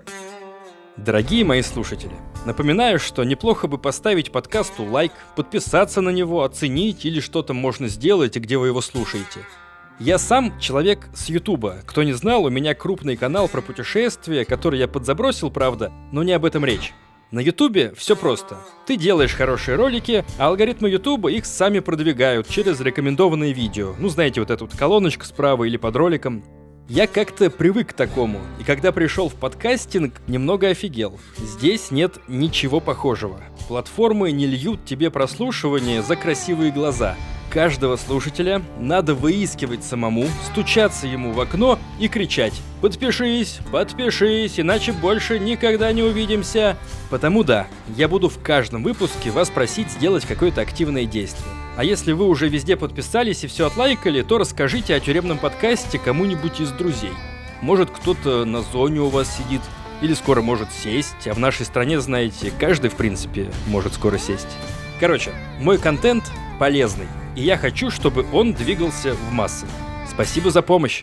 Дорогие мои слушатели, напоминаю, что неплохо бы поставить подкасту лайк, подписаться на него, оценить или что-то можно сделать, и где вы его слушаете. Я сам человек с Ютуба. Кто не знал, у меня крупный канал про путешествия, который я подзабросил, правда, но не об этом речь. На Ютубе все просто. Ты делаешь хорошие ролики, а алгоритмы Ютуба их сами продвигают через рекомендованные видео. Ну, знаете, вот эту вот колоночку справа или под роликом. Я как-то привык к такому, и когда пришел в подкастинг, немного офигел. Здесь нет ничего похожего. Платформы не льют тебе прослушивание за красивые глаза. каждого слушателя надо выискивать самому, стучаться ему в окно и кричать: «Подпишись, подпишись, иначе больше никогда не увидимся». Потому да, я буду в каждом выпуске вас просить сделать какое-то активное действие. А если вы уже везде подписались и все отлайкали, то расскажите о тюремном подкасте кому-нибудь из друзей. Может, кто-то на зоне у вас сидит, или скоро может сесть, а в нашей стране, знаете, каждый, в принципе, может скоро сесть. Короче, мой контент полезный, и я хочу, чтобы он двигался в массы. Спасибо за помощь.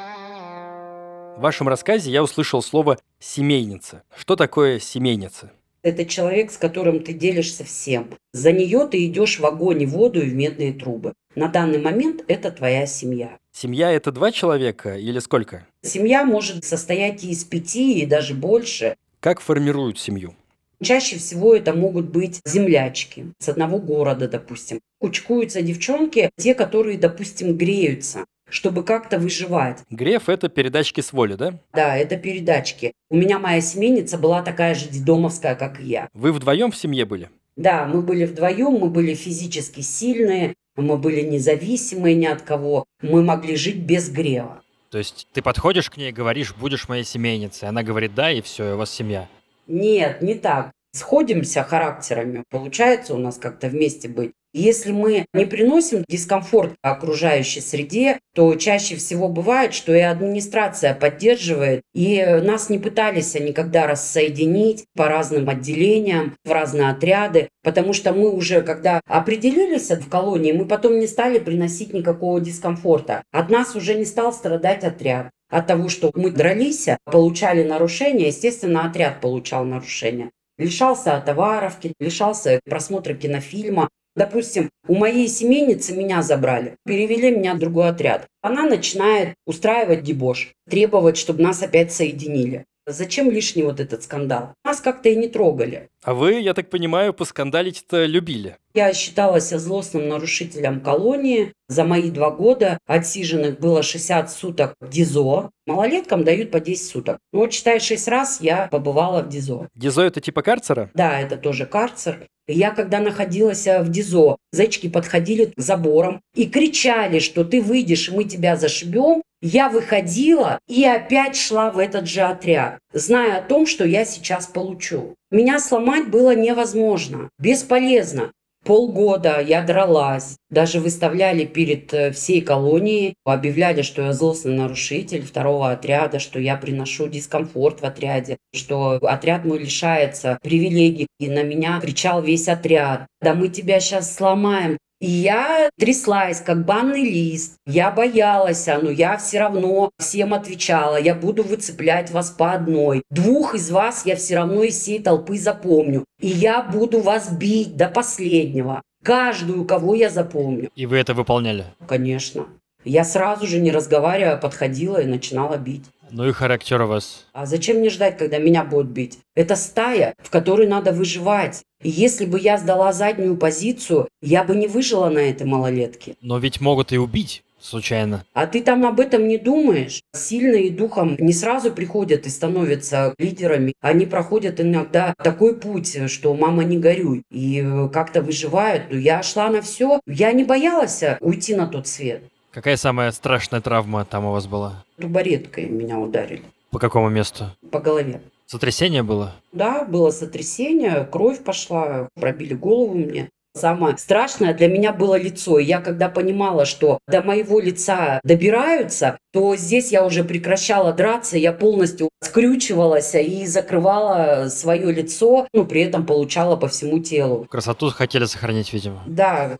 В вашем рассказе я услышал слово «семейница». Что такое семейница? Это человек, с которым ты делишься всем. За нее ты идешь в огонь и воду и в медные трубы. На данный момент это твоя семья. Семья – это 2 человека или сколько? Семья может состоять и из 5, и даже больше. Как формируют семью? Чаще всего это могут быть землячки с одного города, допустим. Кучкуются девчонки, те, которые, допустим, греются, чтобы как-то выживать. Греф – это передачки с воли, да? Да, это передачки. У меня моя семейница была такая же детдомовская, как и я. Вы вдвоем в семье были? Да, мы были вдвоем, мы были физически сильные, мы были независимые ни от кого. Мы могли жить без грева. То есть ты подходишь к ней и говоришь: будешь моей семейницей. Она говорит да, и все, и у вас семья. Нет, не так. Сходимся характерами, получается у нас как-то вместе быть. Если мы не приносим дискомфорт окружающей среде, то чаще всего бывает, что и администрация поддерживает, и нас не пытались никогда рассоединить по разным отделениям, в разные отряды, потому что мы уже, когда определились в колонии, мы потом не стали приносить никакого дискомфорта. От нас уже не стал страдать отряд. От того, что мы дрались, получали нарушения, естественно, отряд получал нарушения. Лишался товаровки, лишался просмотра кинофильма. Допустим, у моей семейницы меня забрали, перевели меня в другой отряд. Она начинает устраивать дебош, требовать, чтобы нас опять соединили. Зачем лишний вот этот скандал? Нас как-то и не трогали. А вы, я так понимаю, поскандалить-то любили? Я считалась злостным нарушителем колонии. За мои 2 года отсиженных было 60 суток в ДИЗО. Малолеткам дают по 10 суток. Ну вот считай, 6 раз я побывала в ДИЗО. ДИЗО – это типа карцера? Да, это тоже карцер. Я когда находилась в ДИЗО, зайчики подходили к заборам и кричали, что ты выйдешь, и мы тебя зашибем. Я выходила и опять шла в этот же отряд, зная о том, что я сейчас получу. Меня сломать было невозможно, бесполезно. Полгода я дралась, даже выставляли перед всей колонией, объявляли, что я злостный нарушитель 2-го отряда, что я приношу дискомфорт в отряде, что отряд мой лишается привилегий, и на меня кричал весь отряд: «Да мы тебя сейчас сломаем». И я тряслась, как банный лист. Я боялась, но я все равно всем отвечала: я буду выцеплять вас по одной. 2 из вас я все равно из всей толпы запомню. И я буду вас бить до последнего. Каждую, кого я запомню. И вы это выполняли? Конечно. Я сразу же, не разговаривая, подходила и начинала бить. Ну и характер у вас. А зачем мне ждать, когда меня будут бить? Это стая, в которой надо выживать. И если бы я сдала заднюю позицию, я бы не выжила на этой малолетке. Но ведь могут и убить случайно. А ты там об этом не думаешь? Сильные духом не сразу приходят и становятся лидерами. Они проходят иногда такой путь, что мама не горюй. И как-то выживают. Но я шла на все. Я не боялась уйти на тот свет. Какая самая страшная травма там у вас была? Тубареткой меня ударили. По какому месту? По голове. Сотрясение было? Да, было сотрясение, кровь пошла, пробили голову мне. Самое страшное для меня было лицо. И я когда понимала, что до моего лица добираются, то здесь я уже прекращала драться, я полностью скрючивалась и закрывала свое лицо, но при этом получала по всему телу. Красоту хотели сохранить, видимо. Да.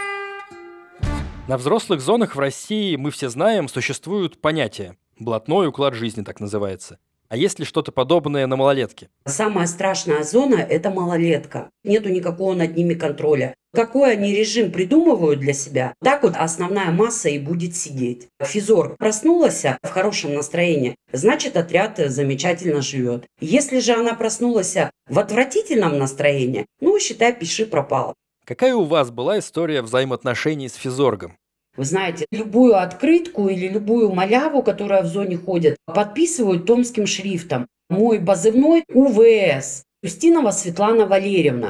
На взрослых зонах в России, мы все знаем, существуют понятия. Блатной уклад жизни так называется. А есть ли что-то подобное на малолетке? Самая страшная зона – это малолетка. Нету никакого над ними контроля. Какой они режим придумывают для себя, так вот основная масса и будет сидеть. Физор проснулась в хорошем настроении, значит, отряд замечательно живет. Если же она проснулась в отвратительном настроении, ну, считай, пиши пропало. Какая у вас была история взаимоотношений с физоргом? Вы знаете, любую открытку или любую маляву, которая в зоне ходит, подписывают томским шрифтом. Мой позывной УВС. Устинова Светлана Валерьевна.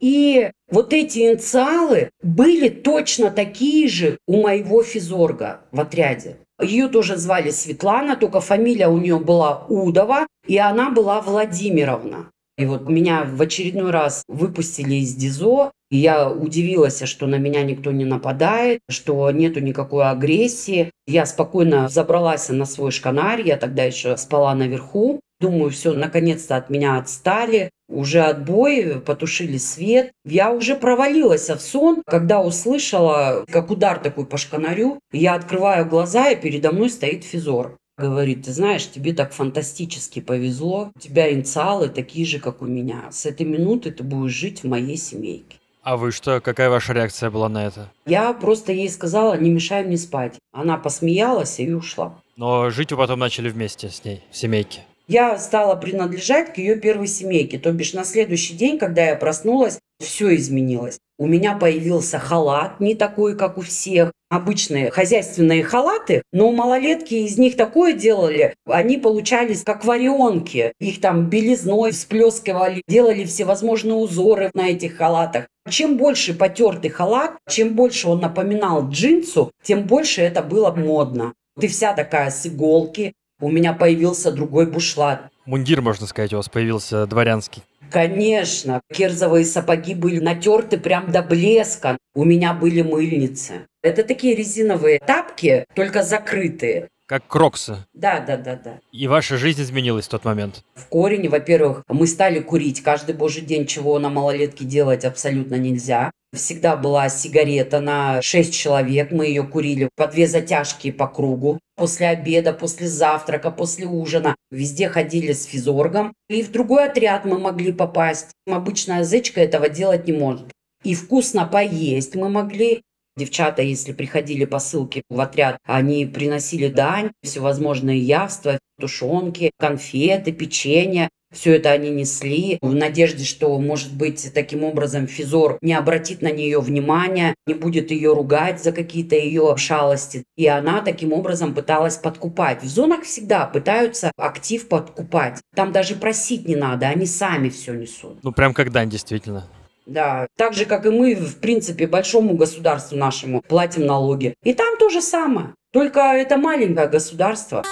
И вот эти инициалы были точно такие же у моего физорга в отряде. Ее тоже звали Светлана, только фамилия у нее была Удова, и она была Владимировна. И вот меня в очередной раз выпустили из ДИЗО, и я удивилась, что на меня никто не нападает, что нету никакой агрессии. Я спокойно забралась на свой шканарь, я тогда еще спала наверху. Думаю, все, наконец-то от меня отстали. Уже отбой, потушили свет. Я уже провалилась в сон, когда услышала, как удар такой по шканарю. Я открываю глаза, и передо мной стоит физор. Говорит: ты знаешь, тебе так фантастически повезло. У тебя инициалы такие же, как у меня. С этой минуты ты будешь жить в моей семейке. А вы что? Какая ваша реакция была на это? Я просто ей сказала: не мешай мне спать. Она посмеялась и ушла. Но жить вы потом начали вместе с ней, в семейке. Я стала принадлежать к ее первой семейке. То бишь на следующий день, когда я проснулась, все изменилось. У меня появился халат, не такой, как у всех. Обычные хозяйственные халаты, но малолетки из них такое делали. Они получались как варионки. Их там белизной всплескивали, делали всевозможные узоры на этих халатах. Чем больше потертый халат, чем больше он напоминал джинсу, тем больше это было модно. Ты вся такая с иголки. У меня появился другой бушлат. Мундир, можно сказать, у вас появился дворянский. Конечно, керзовые сапоги были натерты прям до блеска. У меня были мыльницы. Это такие резиновые тапки, только закрытые. Как кроксы. Да. И ваша жизнь изменилась в тот момент. В корень, во-первых, мы стали курить каждый божий день, чего на малолетке делать абсолютно нельзя. Всегда была сигарета на 6 человек, мы ее курили по 2 затяжки по кругу. После обеда, после завтрака, после ужина. Везде ходили с физоргом. И в другой отряд мы могли попасть. Обычная зечка этого делать не может. И вкусно поесть мы могли. Девчата, если приходили посылки в отряд, они приносили дань, всевозможные явства, тушенки, конфеты, печенье. Все это они несли в надежде, что, может быть, таким образом физор не обратит на нее внимания, не будет ее ругать за какие-то ее шалости. И она таким образом пыталась подкупать. В зонах всегда пытаются актив подкупать. Там даже просить не надо, они сами все несут. Ну, прям как дань, действительно. Да, так же, как и мы, в принципе, большому государству нашему платим налоги. И там то же самое. Только это маленькое государство.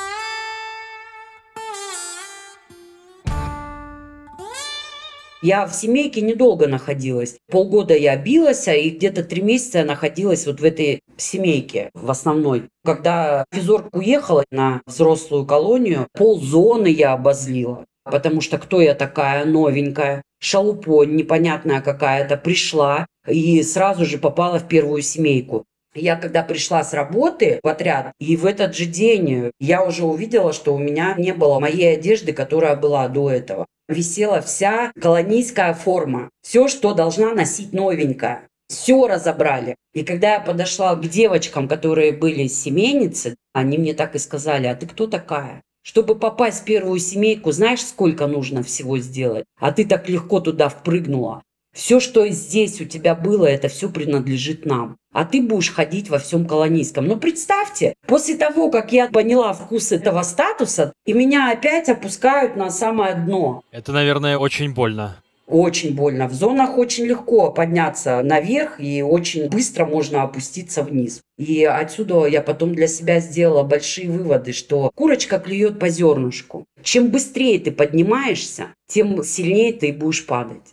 Я в семейке недолго находилась. Полгода я билась, и где-то 3 месяца я находилась вот в этой семейке, в основной. Когда физорг уехала на взрослую колонию, ползоны я обозлила. Потому что кто я такая, новенькая, шалупонь непонятная какая-то, пришла и сразу же попала в первую семейку. Я когда пришла с работы в отряд, и в этот же день я уже увидела, что у меня не было моей одежды, которая была до этого. Висела вся колонийская форма. Все, что должна носить новенькая. Все разобрали. И когда я подошла к девочкам, которые были семейницы, они мне так и сказали: а ты кто такая? Чтобы попасть в первую семейку, знаешь, сколько нужно всего сделать? А ты так легко туда впрыгнула. Все, что здесь у тебя было, это все принадлежит нам. А ты будешь ходить во всем колонийском. Но представьте, после того, как я поняла вкус этого статуса, и меня опять опускают на самое дно. Это, наверное, очень больно. Очень больно. В зонах очень легко подняться наверх, и очень быстро можно опуститься вниз. И отсюда я потом для себя сделала большие выводы, что курочка клюет по зернышку. Чем быстрее ты поднимаешься, тем сильнее ты будешь падать.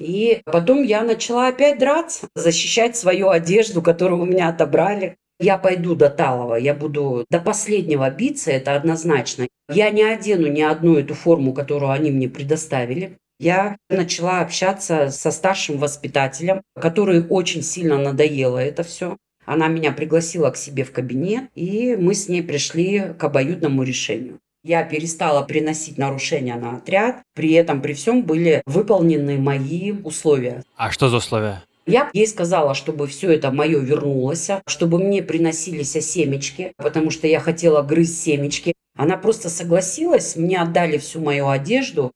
И потом я начала опять драться, защищать свою одежду, которую у меня отобрали. Я пойду до Талова, я буду до последнего биться, это однозначно. Я не одену ни одну эту форму, которую они мне предоставили. Я начала общаться со старшим воспитателем, который очень сильно надоело это все. Она меня пригласила к себе в кабинет, и мы с ней пришли к обоюдному решению. Я перестала приносить нарушения на отряд, при этом при всем были выполнены мои условия. А что за условия? Я ей сказала, чтобы все это мое вернулось, чтобы мне приносились семечки, потому что я хотела грызть семечки. Она просто согласилась, мне отдали всю мою одежду,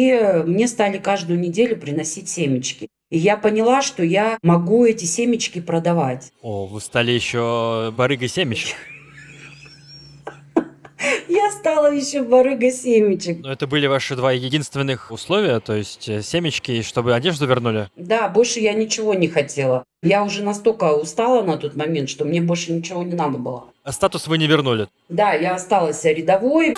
и мне стали каждую неделю приносить семечки. И я поняла, что я могу эти семечки продавать. О, вы стали еще барыгой семечек. Я стала еще барыга семечек. Но это были ваши два единственных условия, то есть семечки, и чтобы одежду вернули? Да, больше я ничего не хотела. Я уже настолько устала на тот момент, что мне больше ничего не надо было. А статус вы не вернули? Да, я осталась рядовой.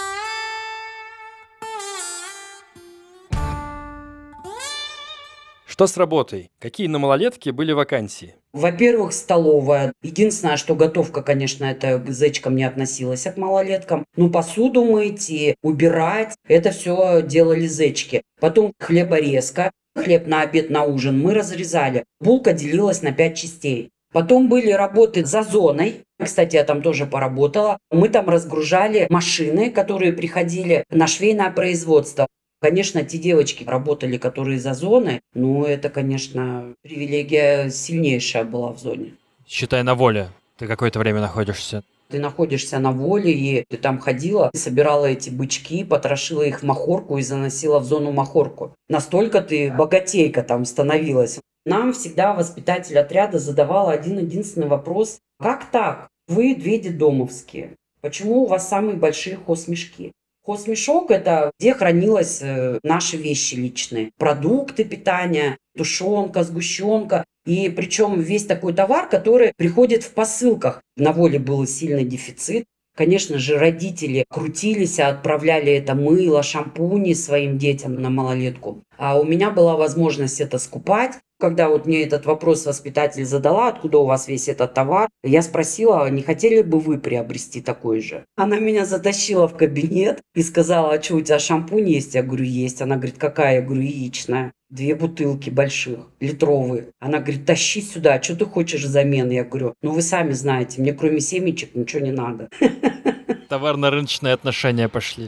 Что с работой? Какие на малолетке были вакансии? Во-первых, столовая. Единственное, что готовка, конечно, это к зечкам не относилась, к малолеткам. Но посуду мыть и убирать, это все делали зечки. Потом хлеборезка. Хлеб на обед, на ужин мы разрезали. Булка делилась на 5 частей. Потом были работы за зоной. Кстати, я там тоже поработала. Мы там разгружали машины, которые приходили на швейное производство. Конечно, те девочки работали, которые за зоной, но это, конечно, привилегия сильнейшая была в зоне. Считай, на воле. Ты какое-то время находишься. Ты находишься на воле, и ты там ходила, собирала эти бычки, потрошила их в махорку и заносила в зону махорку. Настолько ты богатейка там становилась. Нам всегда воспитатель отряда задавал один-единственный вопрос. Как так? Вы две детдомовские. Почему у вас самые большие хозмешки? Хозмешок – это где хранились наши вещи личные. Продукты питания, тушенка, сгущенка. И причем весь такой товар, который приходит в посылках. На воле был сильный дефицит. Конечно же, родители крутились, отправляли это мыло, шампуни своим детям на малолетку. А у меня была возможность это скупать. Когда вот мне этот вопрос воспитатель задала, откуда у вас весь этот товар, я спросила, не хотели бы вы приобрести такой же? Она меня затащила в кабинет и сказала, а что, у тебя шампунь есть? Я говорю, есть. Она говорит, какая? Я говорю, яичная. 2 бутылки больших, литровые. Она говорит, тащи сюда, что ты хочешь взамен? Я говорю, ну вы сами знаете, мне кроме семечек ничего не надо. Товарно-рыночные отношения пошли.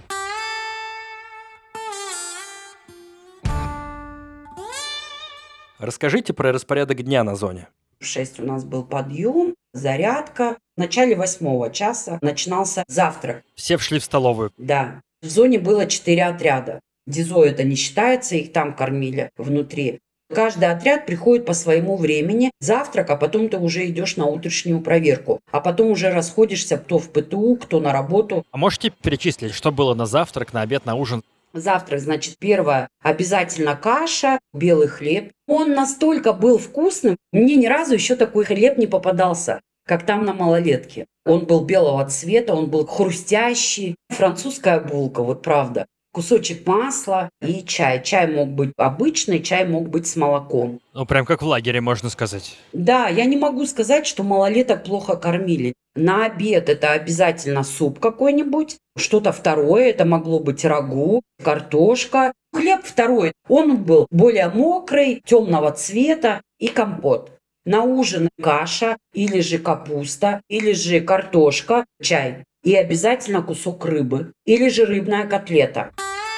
Расскажите про распорядок дня на зоне. В 6 у нас был подъем, зарядка. В начале 8 часа начинался завтрак. Все шли в столовую. Да. В зоне было 4 отряда. Дизо это не считается, их там кормили внутри. Каждый отряд приходит по своему времени, завтрак, а потом ты уже идешь на утреннюю проверку. А потом уже расходишься кто в ПТУ, кто на работу. А можете перечислить, что было на завтрак, на обед, на ужин? Завтрак, значит, первое, обязательно каша, белый хлеб. Он настолько был вкусным, мне ни разу еще такой хлеб не попадался, как там на малолетке. Он был белого цвета, он был хрустящий. Французская булка, вот правда. Кусочек масла и чай. Чай мог быть обычный, чай мог быть с молоком. Ну, прям как в лагере, можно сказать. Да, я не могу сказать, что малолеток плохо кормили. На обед это обязательно суп какой-нибудь, что-то второе, это могло быть рагу, картошка. Хлеб второй, он был более мокрый, темного цвета и компот. На ужин каша, или же капуста, или же картошка, чай. И обязательно кусок рыбы, или же рыбная котлета.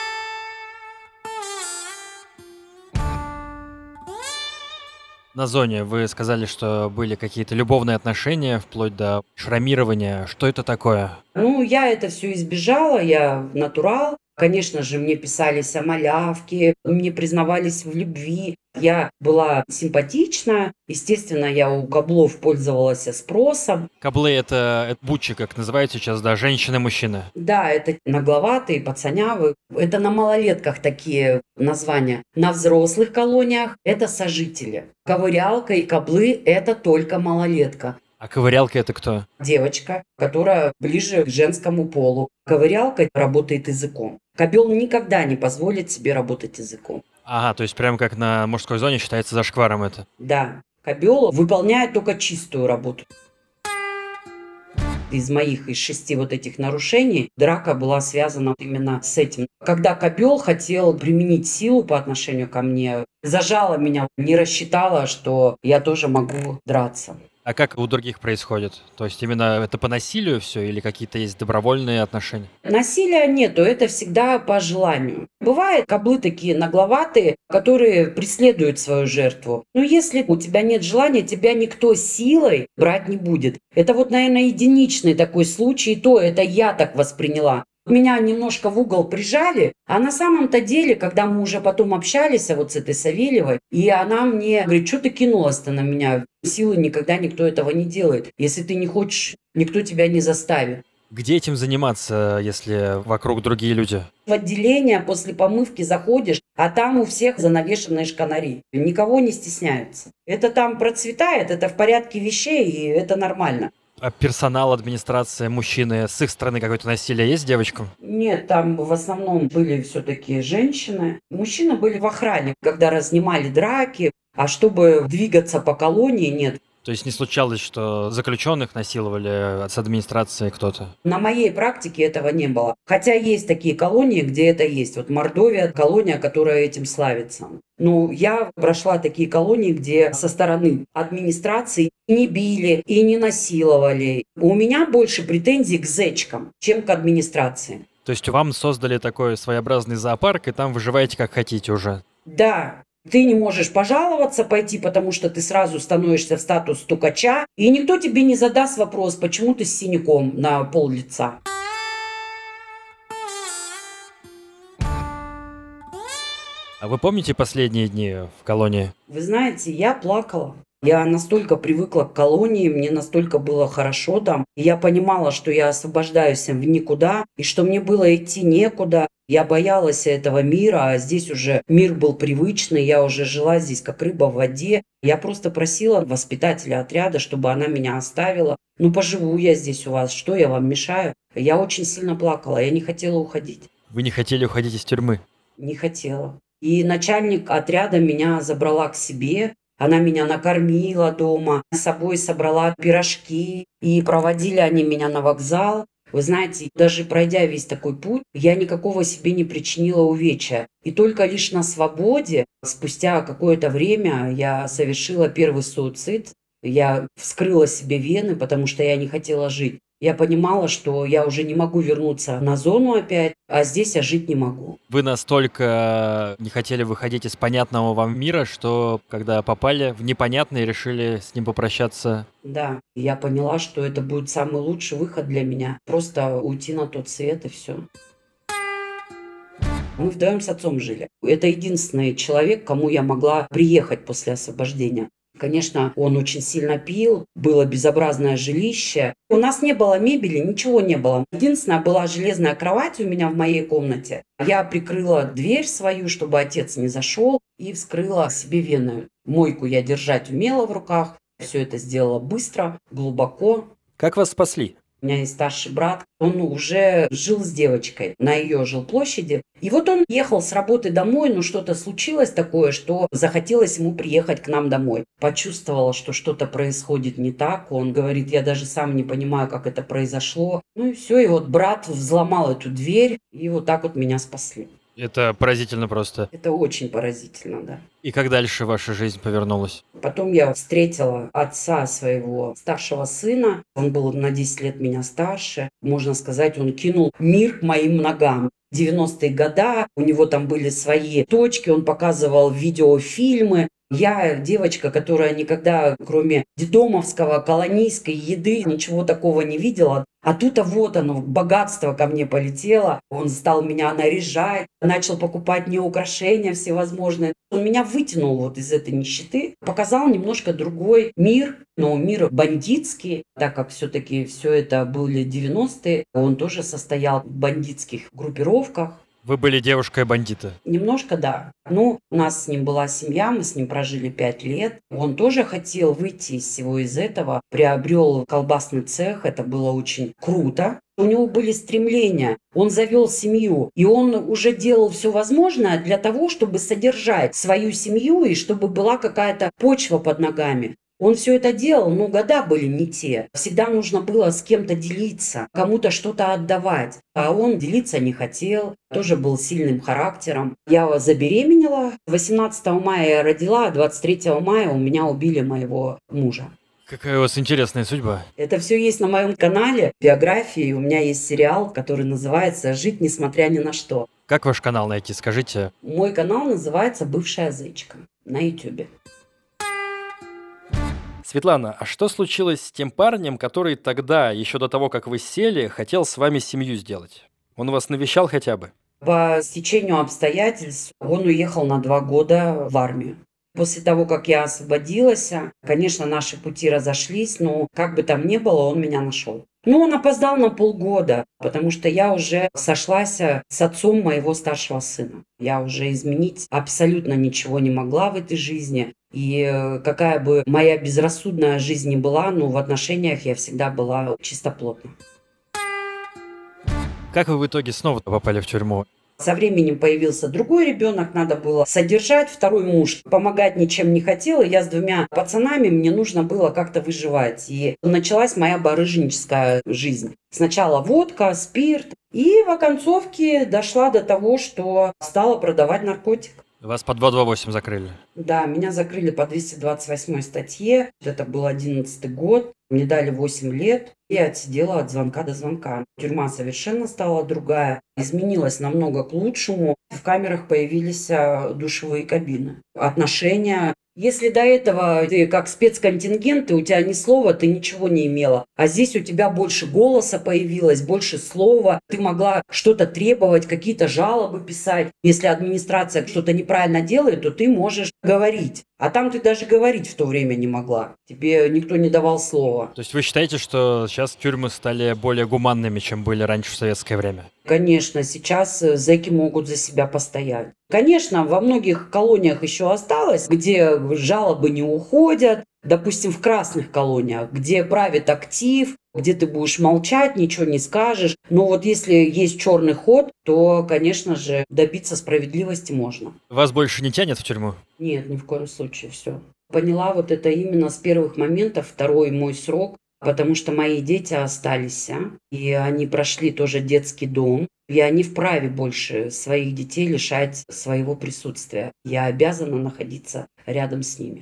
На зоне вы сказали, что были какие-то любовные отношения, вплоть до шрамирования. Что это такое? Ну, я это все избежала, я натурал. Конечно же, мне писались о малявке, мне признавались в любви. Я была симпатична. Естественно, я у каблов пользовалась спросом. Каблы — это бутчи, как называют сейчас, да, женщины и мужчины. Да, это нагловатые, пацанявы. Это на малолетках такие названия. На взрослых колониях это сожители. Ковырялка и каблы – это только малолетка. А ковырялка — это кто? Девочка, которая ближе к женскому полу. Ковырялка работает языком. Кобел никогда не позволит себе работать языком. Ага, то есть прям как на мужской зоне считается зашкваром это. Да, кобел выполняет только чистую работу. Из моих, из 6 вот этих нарушений, драка была связана именно с этим. Когда кобел хотел применить силу по отношению ко мне, зажала меня, не рассчитала, что я тоже могу драться. А как у других происходит? То есть именно это по насилию все или какие-то есть добровольные отношения? Насилия нету, это всегда по желанию. Бывают каблы такие нагловатые, которые преследуют свою жертву. Но если у тебя нет желания, тебя никто силой брать не будет. Это вот, наверное, единичный такой случай, то это я так восприняла. Меня немножко в угол прижали, а на самом-то деле, когда мы уже потом общались вот с этой Савельевой, и она мне говорит, что ты кинулась-то на меня? Силы никогда никто этого не делает. Если ты не хочешь, никто тебя не заставит. Где этим заниматься, если вокруг другие люди? В отделение после помывки заходишь, а там у всех занавешенные шканари. Никого не стесняются. Это там процветает, это в порядке вещей, и это нормально. А персонал, администрация, мужчины, с их стороны какое-то насилие есть девочкам? Нет, там в основном были все-таки женщины. Мужчины были в охране, когда разнимали драки. А чтобы двигаться по колонии, нет. То есть не случалось, что заключенных насиловали с администрации кто-то? На моей практике этого не было. Хотя есть такие колонии, где это есть. Вот Мордовия – колония, которая этим славится. Но я прошла такие колонии, где со стороны администрации не били и не насиловали. У меня больше претензий к зэчкам, чем к администрации. То есть вам создали такой своеобразный зоопарк, и там выживаете как хотите уже? Да, ты не можешь пожаловаться, пойти, потому что ты сразу становишься в статус стукача, и никто тебе не задаст вопрос, почему ты с синяком на пол лица. А вы помните последние дни в колонии? Вы знаете, я плакала. Я настолько привыкла к колонии, мне настолько было хорошо там. И я понимала, что я освобождаюсь в никуда, и что мне было идти некуда. Я боялась этого мира, а здесь уже мир был привычный, я уже жила здесь как рыба в воде. Я просто просила воспитателя отряда, чтобы она меня оставила. Ну, поживу я здесь у вас, что я вам мешаю? Я очень сильно плакала, я не хотела уходить. Вы не хотели уходить из тюрьмы? Не хотела. И начальник отряда меня забрала к себе. Она меня накормила дома, с собой собрала пирожки. И проводили они меня на вокзал. Вы знаете, даже пройдя весь такой путь, я никакого себе не причинила увечья. И только лишь на свободе, спустя какое-то время, я совершила первый суицид. Я вскрыла себе вены, потому что я не хотела жить. Я понимала, что я уже не могу вернуться на зону опять, а здесь я жить не могу. Вы настолько не хотели выходить из понятного вам мира, что когда попали в непонятный, решили с ним попрощаться? Да, я поняла, что это будет самый лучший выход для меня. Просто уйти на тот свет и все. Мы вдвоем с отцом жили. Это единственный человек, к кому я могла приехать после освобождения. Конечно, он очень сильно пил, было безобразное жилище. У нас не было мебели, ничего не было. Единственное, была железная кровать у меня в моей комнате. Я прикрыла дверь свою, чтобы отец не зашел, и вскрыла себе вены. Мойку я держать умела в руках. Все это сделала быстро, глубоко. Как вас спасли? У меня есть старший брат, он уже жил с девочкой на ее жилплощади. И вот он ехал с работы домой, но что-то случилось такое, что захотелось ему приехать к нам домой. Почувствовала, что что-то происходит не так. Он говорит, я даже сам не понимаю, как это произошло. Ну и все, и вот брат взломал эту дверь, и вот так вот меня спасли. Это поразительно просто. Это очень поразительно, да. И как дальше ваша жизнь повернулась? Потом я встретила отца своего старшего сына. Он был на 10 лет меня старше. Можно сказать, он кинул мир к моим ногам. 90-е годы, у него там были свои точки, он показывал видеофильмы. Я девочка, которая никогда, кроме детдомовского, колонийской еды, ничего такого не видела. А тут-то вот оно, богатство ко мне полетело. Он стал меня наряжать, начал покупать мне украшения всевозможные. Он меня вытянул вот из этой нищеты, показал немножко другой мир, но мир бандитский, так как все-таки все это были 90-е. Он тоже состоял в бандитских группировках. Вы были девушкой-бандита. Немножко, да. Ну, у нас с ним была семья, мы с ним прожили 5 лет. Он тоже хотел выйти из всего из этого, приобрел колбасный цех, это было очень круто. У него были стремления, он завел семью, и он уже делал все возможное для того, чтобы содержать свою семью и чтобы была какая-то почва под ногами. Он все это делал, но года были не те. Всегда нужно было с кем-то делиться, кому-то что-то отдавать. А он делиться не хотел, тоже был сильным характером. Я забеременела, 18 мая я родила, а 23 мая у меня убили моего мужа. Какая у вас интересная судьба. Это все есть на моем канале, биографии. У меня есть сериал, который называется «Жить, несмотря ни на что». Как ваш канал найти, скажите? Мой канал называется «Бывшая зычка» на YouTube. Светлана, а что случилось с тем парнем, который тогда, еще до того, как вы сели, хотел с вами семью сделать? Он вас навещал хотя бы? По стечению обстоятельств он уехал на 2 года в армию. После того, как я освободилась, конечно, наши пути разошлись, но как бы там ни было, он меня нашел. Но он опоздал на полгода, потому что я уже сошлась с отцом моего старшего сына. Я уже изменить абсолютно ничего не могла в этой жизни. И какая бы моя безрассудная жизнь ни была, но в отношениях я всегда была чистоплотна. Как вы в итоге снова попали в тюрьму? Со временем появился другой ребенок, надо было содержать. Второй муж помогать ничем не хотел, и я с двумя пацанами, мне нужно было как-то выживать. И началась моя барыжническая жизнь. Сначала водка, спирт, и в оконцовке дошла до того, что стала продавать наркотик. Вас по 228 закрыли. Да, меня закрыли по 228 статье. Это был 11-й год. Мне дали 8 лет. Я отсидела от звонка до звонка. Тюрьма совершенно стала другая. Изменилась намного к лучшему. В камерах появились душевые кабины. Отношения. Если до этого ты как спецконтингент, и у тебя ни слова, ты ничего не имела. А здесь у тебя больше голоса появилось, больше слова. Ты могла что-то требовать, какие-то жалобы писать. Если администрация что-то неправильно делает, то ты можешь говорить. А там ты даже говорить в то время не могла. Тебе никто не давал слова. То есть вы считаете, что сейчас тюрьмы стали более гуманными, чем были раньше в советское время? Конечно, сейчас зэки могут за себя постоять. Конечно, во многих колониях еще осталось, где жалобы не уходят. Допустим, в красных колониях, где правит актив, где ты будешь молчать, ничего не скажешь. Но вот если есть черный ход, то, конечно же, добиться справедливости можно. Вас больше не тянет в тюрьму? Нет, ни в коем случае, все. Поняла вот это именно с первых моментов, второй мой срок, потому что мои дети остались, и они прошли тоже детский дом. Я не вправе больше своих детей лишать своего присутствия. Я обязана находиться рядом с ними.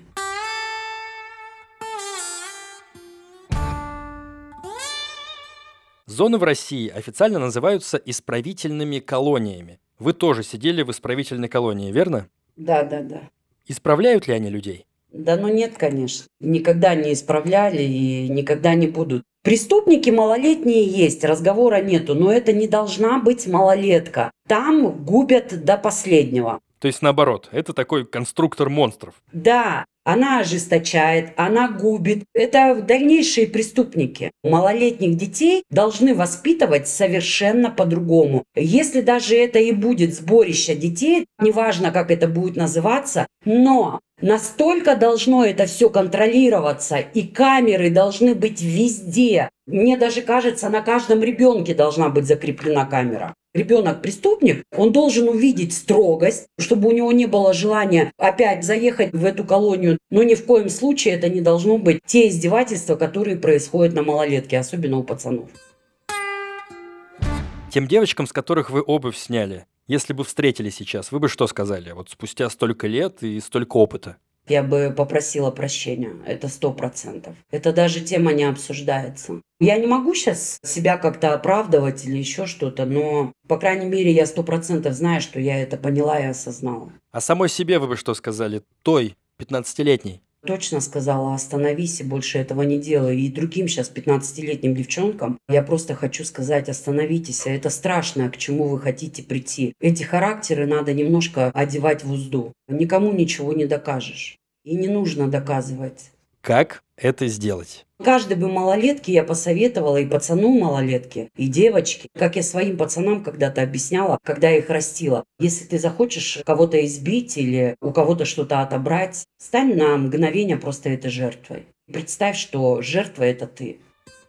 Зоны в России официально называются исправительными колониями. Вы тоже сидели в исправительной колонии, верно? Да. Исправляют ли они людей? Да, ну нет, конечно. Никогда не исправляли и никогда не будут. Преступники малолетние есть, разговора нету, но это не должна быть малолетка. Там губят до последнего. То есть наоборот, это такой конструктор монстров. Да, она ожесточает, она губит. Это дальнейшие преступники. Малолетних детей должны воспитывать совершенно по-другому. Если даже это и будет сборище детей, неважно, как это будет называться, но настолько должно это все контролироваться, и камеры должны быть везде. Мне даже кажется, на каждом ребенке должна быть закреплена камера. Ребенок-преступник, он должен увидеть строгость, чтобы у него не было желания опять заехать в эту колонию. Но ни в коем случае это не должно быть те издевательства, которые происходят на малолетке, особенно у пацанов. Тем девочкам, с которых вы обувь сняли, если бы встретили сейчас, вы бы что сказали? Вот спустя столько лет и столько опыта. Я бы попросила прощения, это 100%. Это даже тема не обсуждается. Я не могу сейчас себя как-то оправдывать или еще что-то, но, по крайней мере, я 100% знаю, что я это поняла и осознала. А самой себе вы бы что сказали? Той, 15-летней? Точно сказала, остановись и больше этого не делай. И другим сейчас 15-летним девчонкам я просто хочу сказать, остановитесь. Это страшно, к чему вы хотите прийти. Эти характеры надо немножко одевать в узду. Никому ничего не докажешь. И не нужно доказывать. Как это сделать? Каждой бы малолетке я посоветовала, и пацану малолетке, и девочке, как я своим пацанам когда-то объясняла, когда я их растила. Если ты захочешь кого-то избить или у кого-то что-то отобрать, стань на мгновение просто этой жертвой. Представь, что жертва – это ты.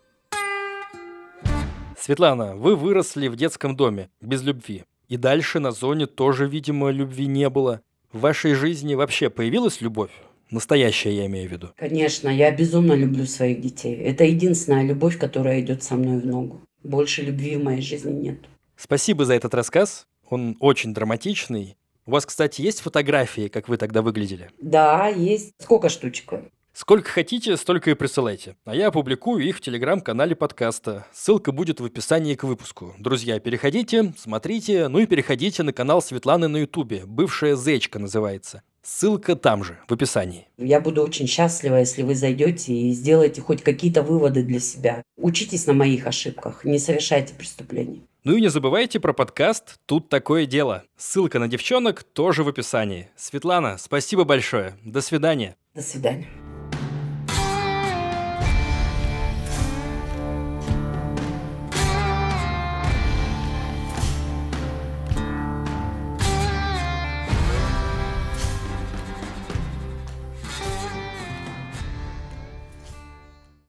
Светлана, вы выросли в детском доме, без любви. И дальше на зоне тоже, видимо, любви не было. В вашей жизни вообще появилась любовь? Настоящая, я имею в виду. Конечно, я безумно люблю своих детей. Это единственная любовь, которая идет со мной в ногу. Больше любви в моей жизни нет. Спасибо за этот рассказ. Он очень драматичный. У вас, кстати, есть фотографии, как вы тогда выглядели? Да, есть. Сколько штучек? Сколько хотите, столько и присылайте. А я опубликую их в телеграм-канале подкаста. Ссылка будет в описании к выпуску. Друзья, переходите, смотрите, ну и переходите на канал Светланы на ютубе. «Бывшая зечка» называется. Ссылка там же, в описании. Я буду очень счастлива, если вы зайдете и сделаете хоть какие-то выводы для себя. Учитесь на моих ошибках, не совершайте преступлений. Ну и не забывайте про подкаст «Тут такое дело». Ссылка на девчонок тоже в описании. Светлана, спасибо большое. До свидания. До свидания.